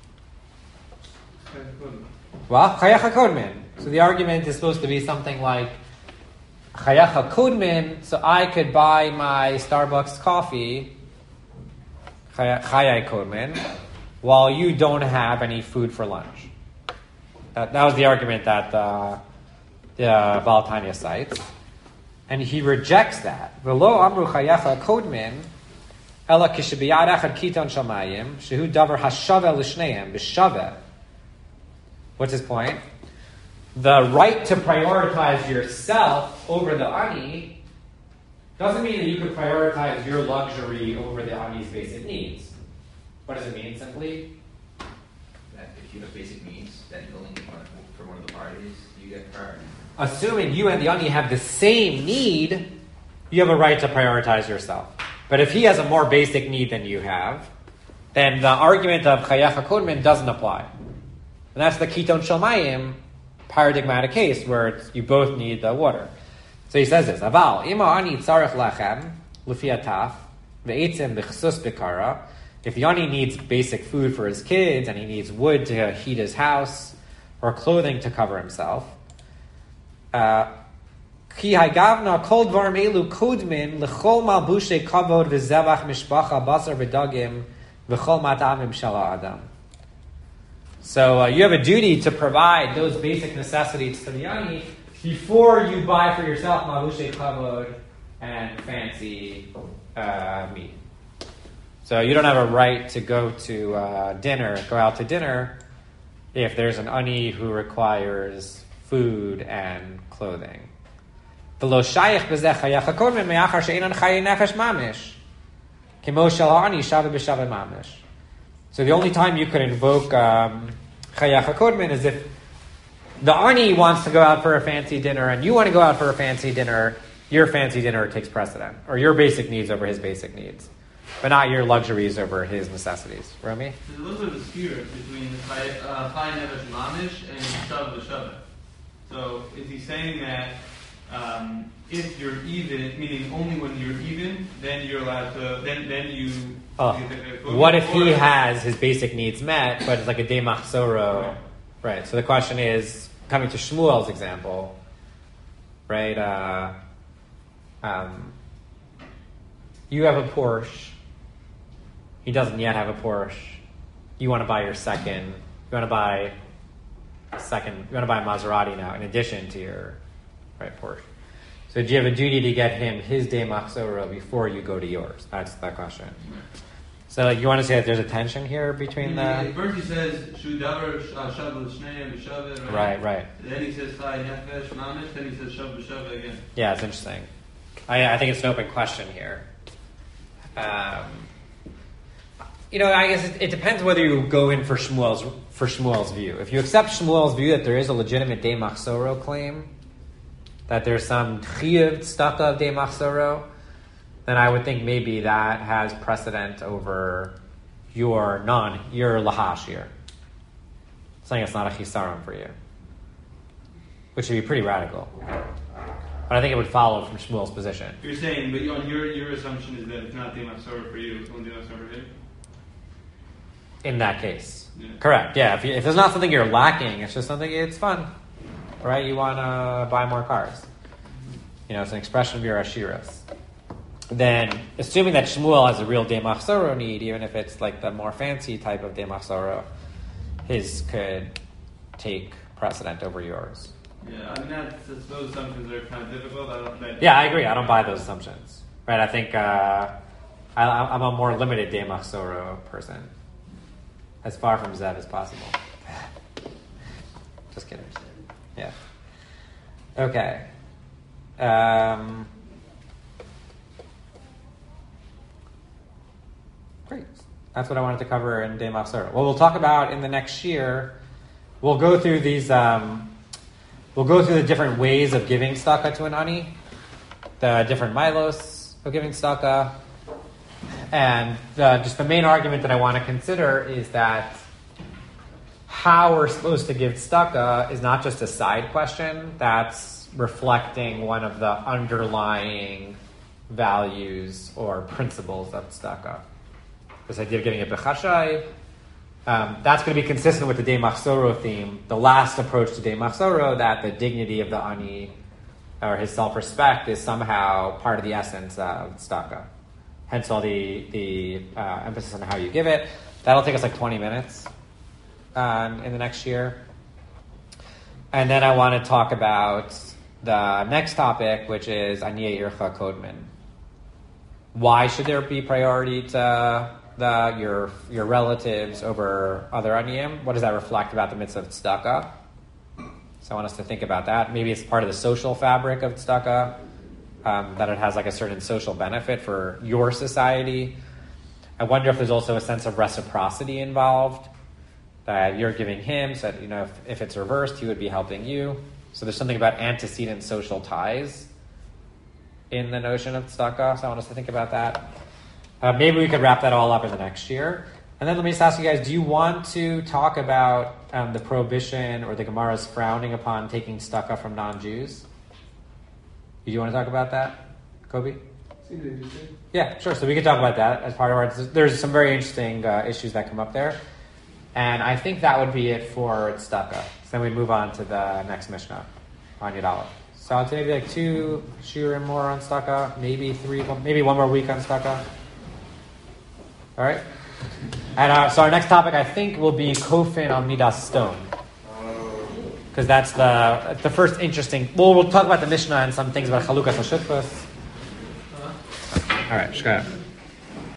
Well, chayacha kodmin. So the argument is supposed to be something like chayacha kodmin, so I could buy my Starbucks coffee, chayai kodmin, while you don't have any food for lunch. That, that was the argument that uh, the uh, Baal Tanya cites. And he rejects that. V'lo amru chayacha kodmin, ela kishabiyad echad kiton shamayim, shehu davar hashave l'shneim, b'shave. What's his point? The right to prioritize yourself over the ani doesn't mean that you could prioritize your luxury over the ani's basic needs. What does it mean, simply? That if you have basic needs, then you only need one for one of the parties, you get priority. Assuming you and the ani have the same need, you have a right to prioritize yourself. But if he has a more basic need than you have, then the argument of chayacha kodmin doesn't apply. And that's the kiton shalmayim paradigmatic case where it's, you both need the water. So he says this: Aval ima ani tzarech lachem lufiataf ve'etzim b'chsus b'kara. If the ani needs basic food for his kids and he needs wood to heat his house or clothing to cover himself, ki hagavna kol dvarim elu kodmin lechol malbushe kavod v'zevach mishpacha basar v'dagim v'chol matamim shala adam. So uh, you have a duty to provide those basic necessities to the ani before you buy for yourself malbushe kavod and fancy uh, meat. So you don't have a right to go to uh, dinner, go out to dinner, if there's an ani who requires food and clothing. So the only time you could invoke um, chayacha kodmin is if the ani wants to go out for a fancy dinner and you want to go out for a fancy dinner, your fancy dinner takes precedent, or your basic needs over his basic needs, but not your luxuries over his necessities. Romy? There's a little bit of a skewer between Chai Nefesh Mamish and Shav V'Shaveh. So is he saying that um, if you're even, meaning only when you're even, then you're allowed to, then then you... Oh. What if he has his basic needs met, but it's like a day machzoro? Right. right. So the question is, coming to Shmuel's example, right? Uh, um, you have a Porsche. He doesn't yet have a Porsche. You want to buy your second. You want to buy a second. You want to buy a Maserati now, in addition to your right Porsche. So do you have a duty to get him his day machzoro before you go to yours? That's that question. So like, you want to say that there's a tension here between the... First he says, Shu davar shav l'shnei v'shaveh, right? Right, right. Then he says, Chai nefesh mamish, then he says, shav v'shaveh again. Yeah, it's interesting. I, I think it's an open question here. Um, you know, I guess it, it depends whether you go in for Shmuel's, for Shmuel's view. If you accept Shmuel's view that there is a legitimate day machzoro claim, that there's some chiyuv tzedakah of day machzoro, then I would think maybe that has precedent over your non, your lahash here. Saying it's not a chisaron for you. Which would be pretty radical. But I think it would follow from Shmuel's position. You're saying, but on your your assumption is that it's not day machzoro for you, it's only day machzoro for him? In that case. Yeah. Correct, yeah. If, you, if there's not something you're lacking, it's just something, it's fun. Right? You want to buy more cars. You know, it's an expression of your ashiras. Then, assuming that Shmuel has a real day machzoro need, even if it's like the more fancy type of day machzoro, his could take precedent over yours. Yeah, I mean, that's, those assumptions are kind of difficult. I don't think. Yeah, I agree. I don't buy those assumptions. Right? I think uh, I, I'm a more limited day machzoro person. As far from Zev as possible. Just kidding. Yeah. Okay. Um... Great. That's what I wanted to cover in Day Machzor. What we'll talk about in the next year, we'll go through these, um, we'll go through the different ways of giving tzedakah to an ani, the different milos of giving tzedakah, and the, just the main argument that I want to consider is that how we're supposed to give tzedakah is not just a side question, that's reflecting one of the underlying values or principles of tzedakah. this idea of giving it bechashai. Um, that's going to be consistent with the Dei Machzoro theme, the last approach to Dei Machzoro, that the dignity of the ani, or his self-respect, is somehow part of the essence of tzedakah. Hence all the, the uh, emphasis on how you give it. That'll take us like twenty minutes um, in the next year. And then I want to talk about the next topic, which is Aniye Ircha Kodman. Why should there be priority to the your your relatives over other aniyim? What does that reflect about the mitzvah of tzedakah? So I want us to think about that. Maybe it's part of the social fabric of tzedakah, um, that it has like a certain social benefit for your society. I wonder if there's also a sense of reciprocity involved, that you're giving him, so that, you know, if, if it's reversed, he would be helping you. So there's something about antecedent social ties in the notion of tzedakah, so I want us to think about that. Uh, maybe we could wrap that all up in the next year. And then let me just ask you guys, do you want to talk about um, the prohibition or the Gemara's frowning upon taking tzedakah from non-Jews? Do you want to talk about that, Kobe? Seems interesting. Yeah, sure. So we could talk about that as part of our... There's some very interesting uh, issues that come up there. And I think that would be it for tzedakah. So then we move on to the next Mishnah on Yud Aleph. So I'll say maybe like two shiurim more on tzedakah, maybe three, maybe one more week on tzedakah. All right? And uh, so our next topic, I think, will be kofin on midas stone. Because that's the the first interesting... Well, we'll talk about the Mishnah and some things about chalukas hashutfas. All right, shkaya.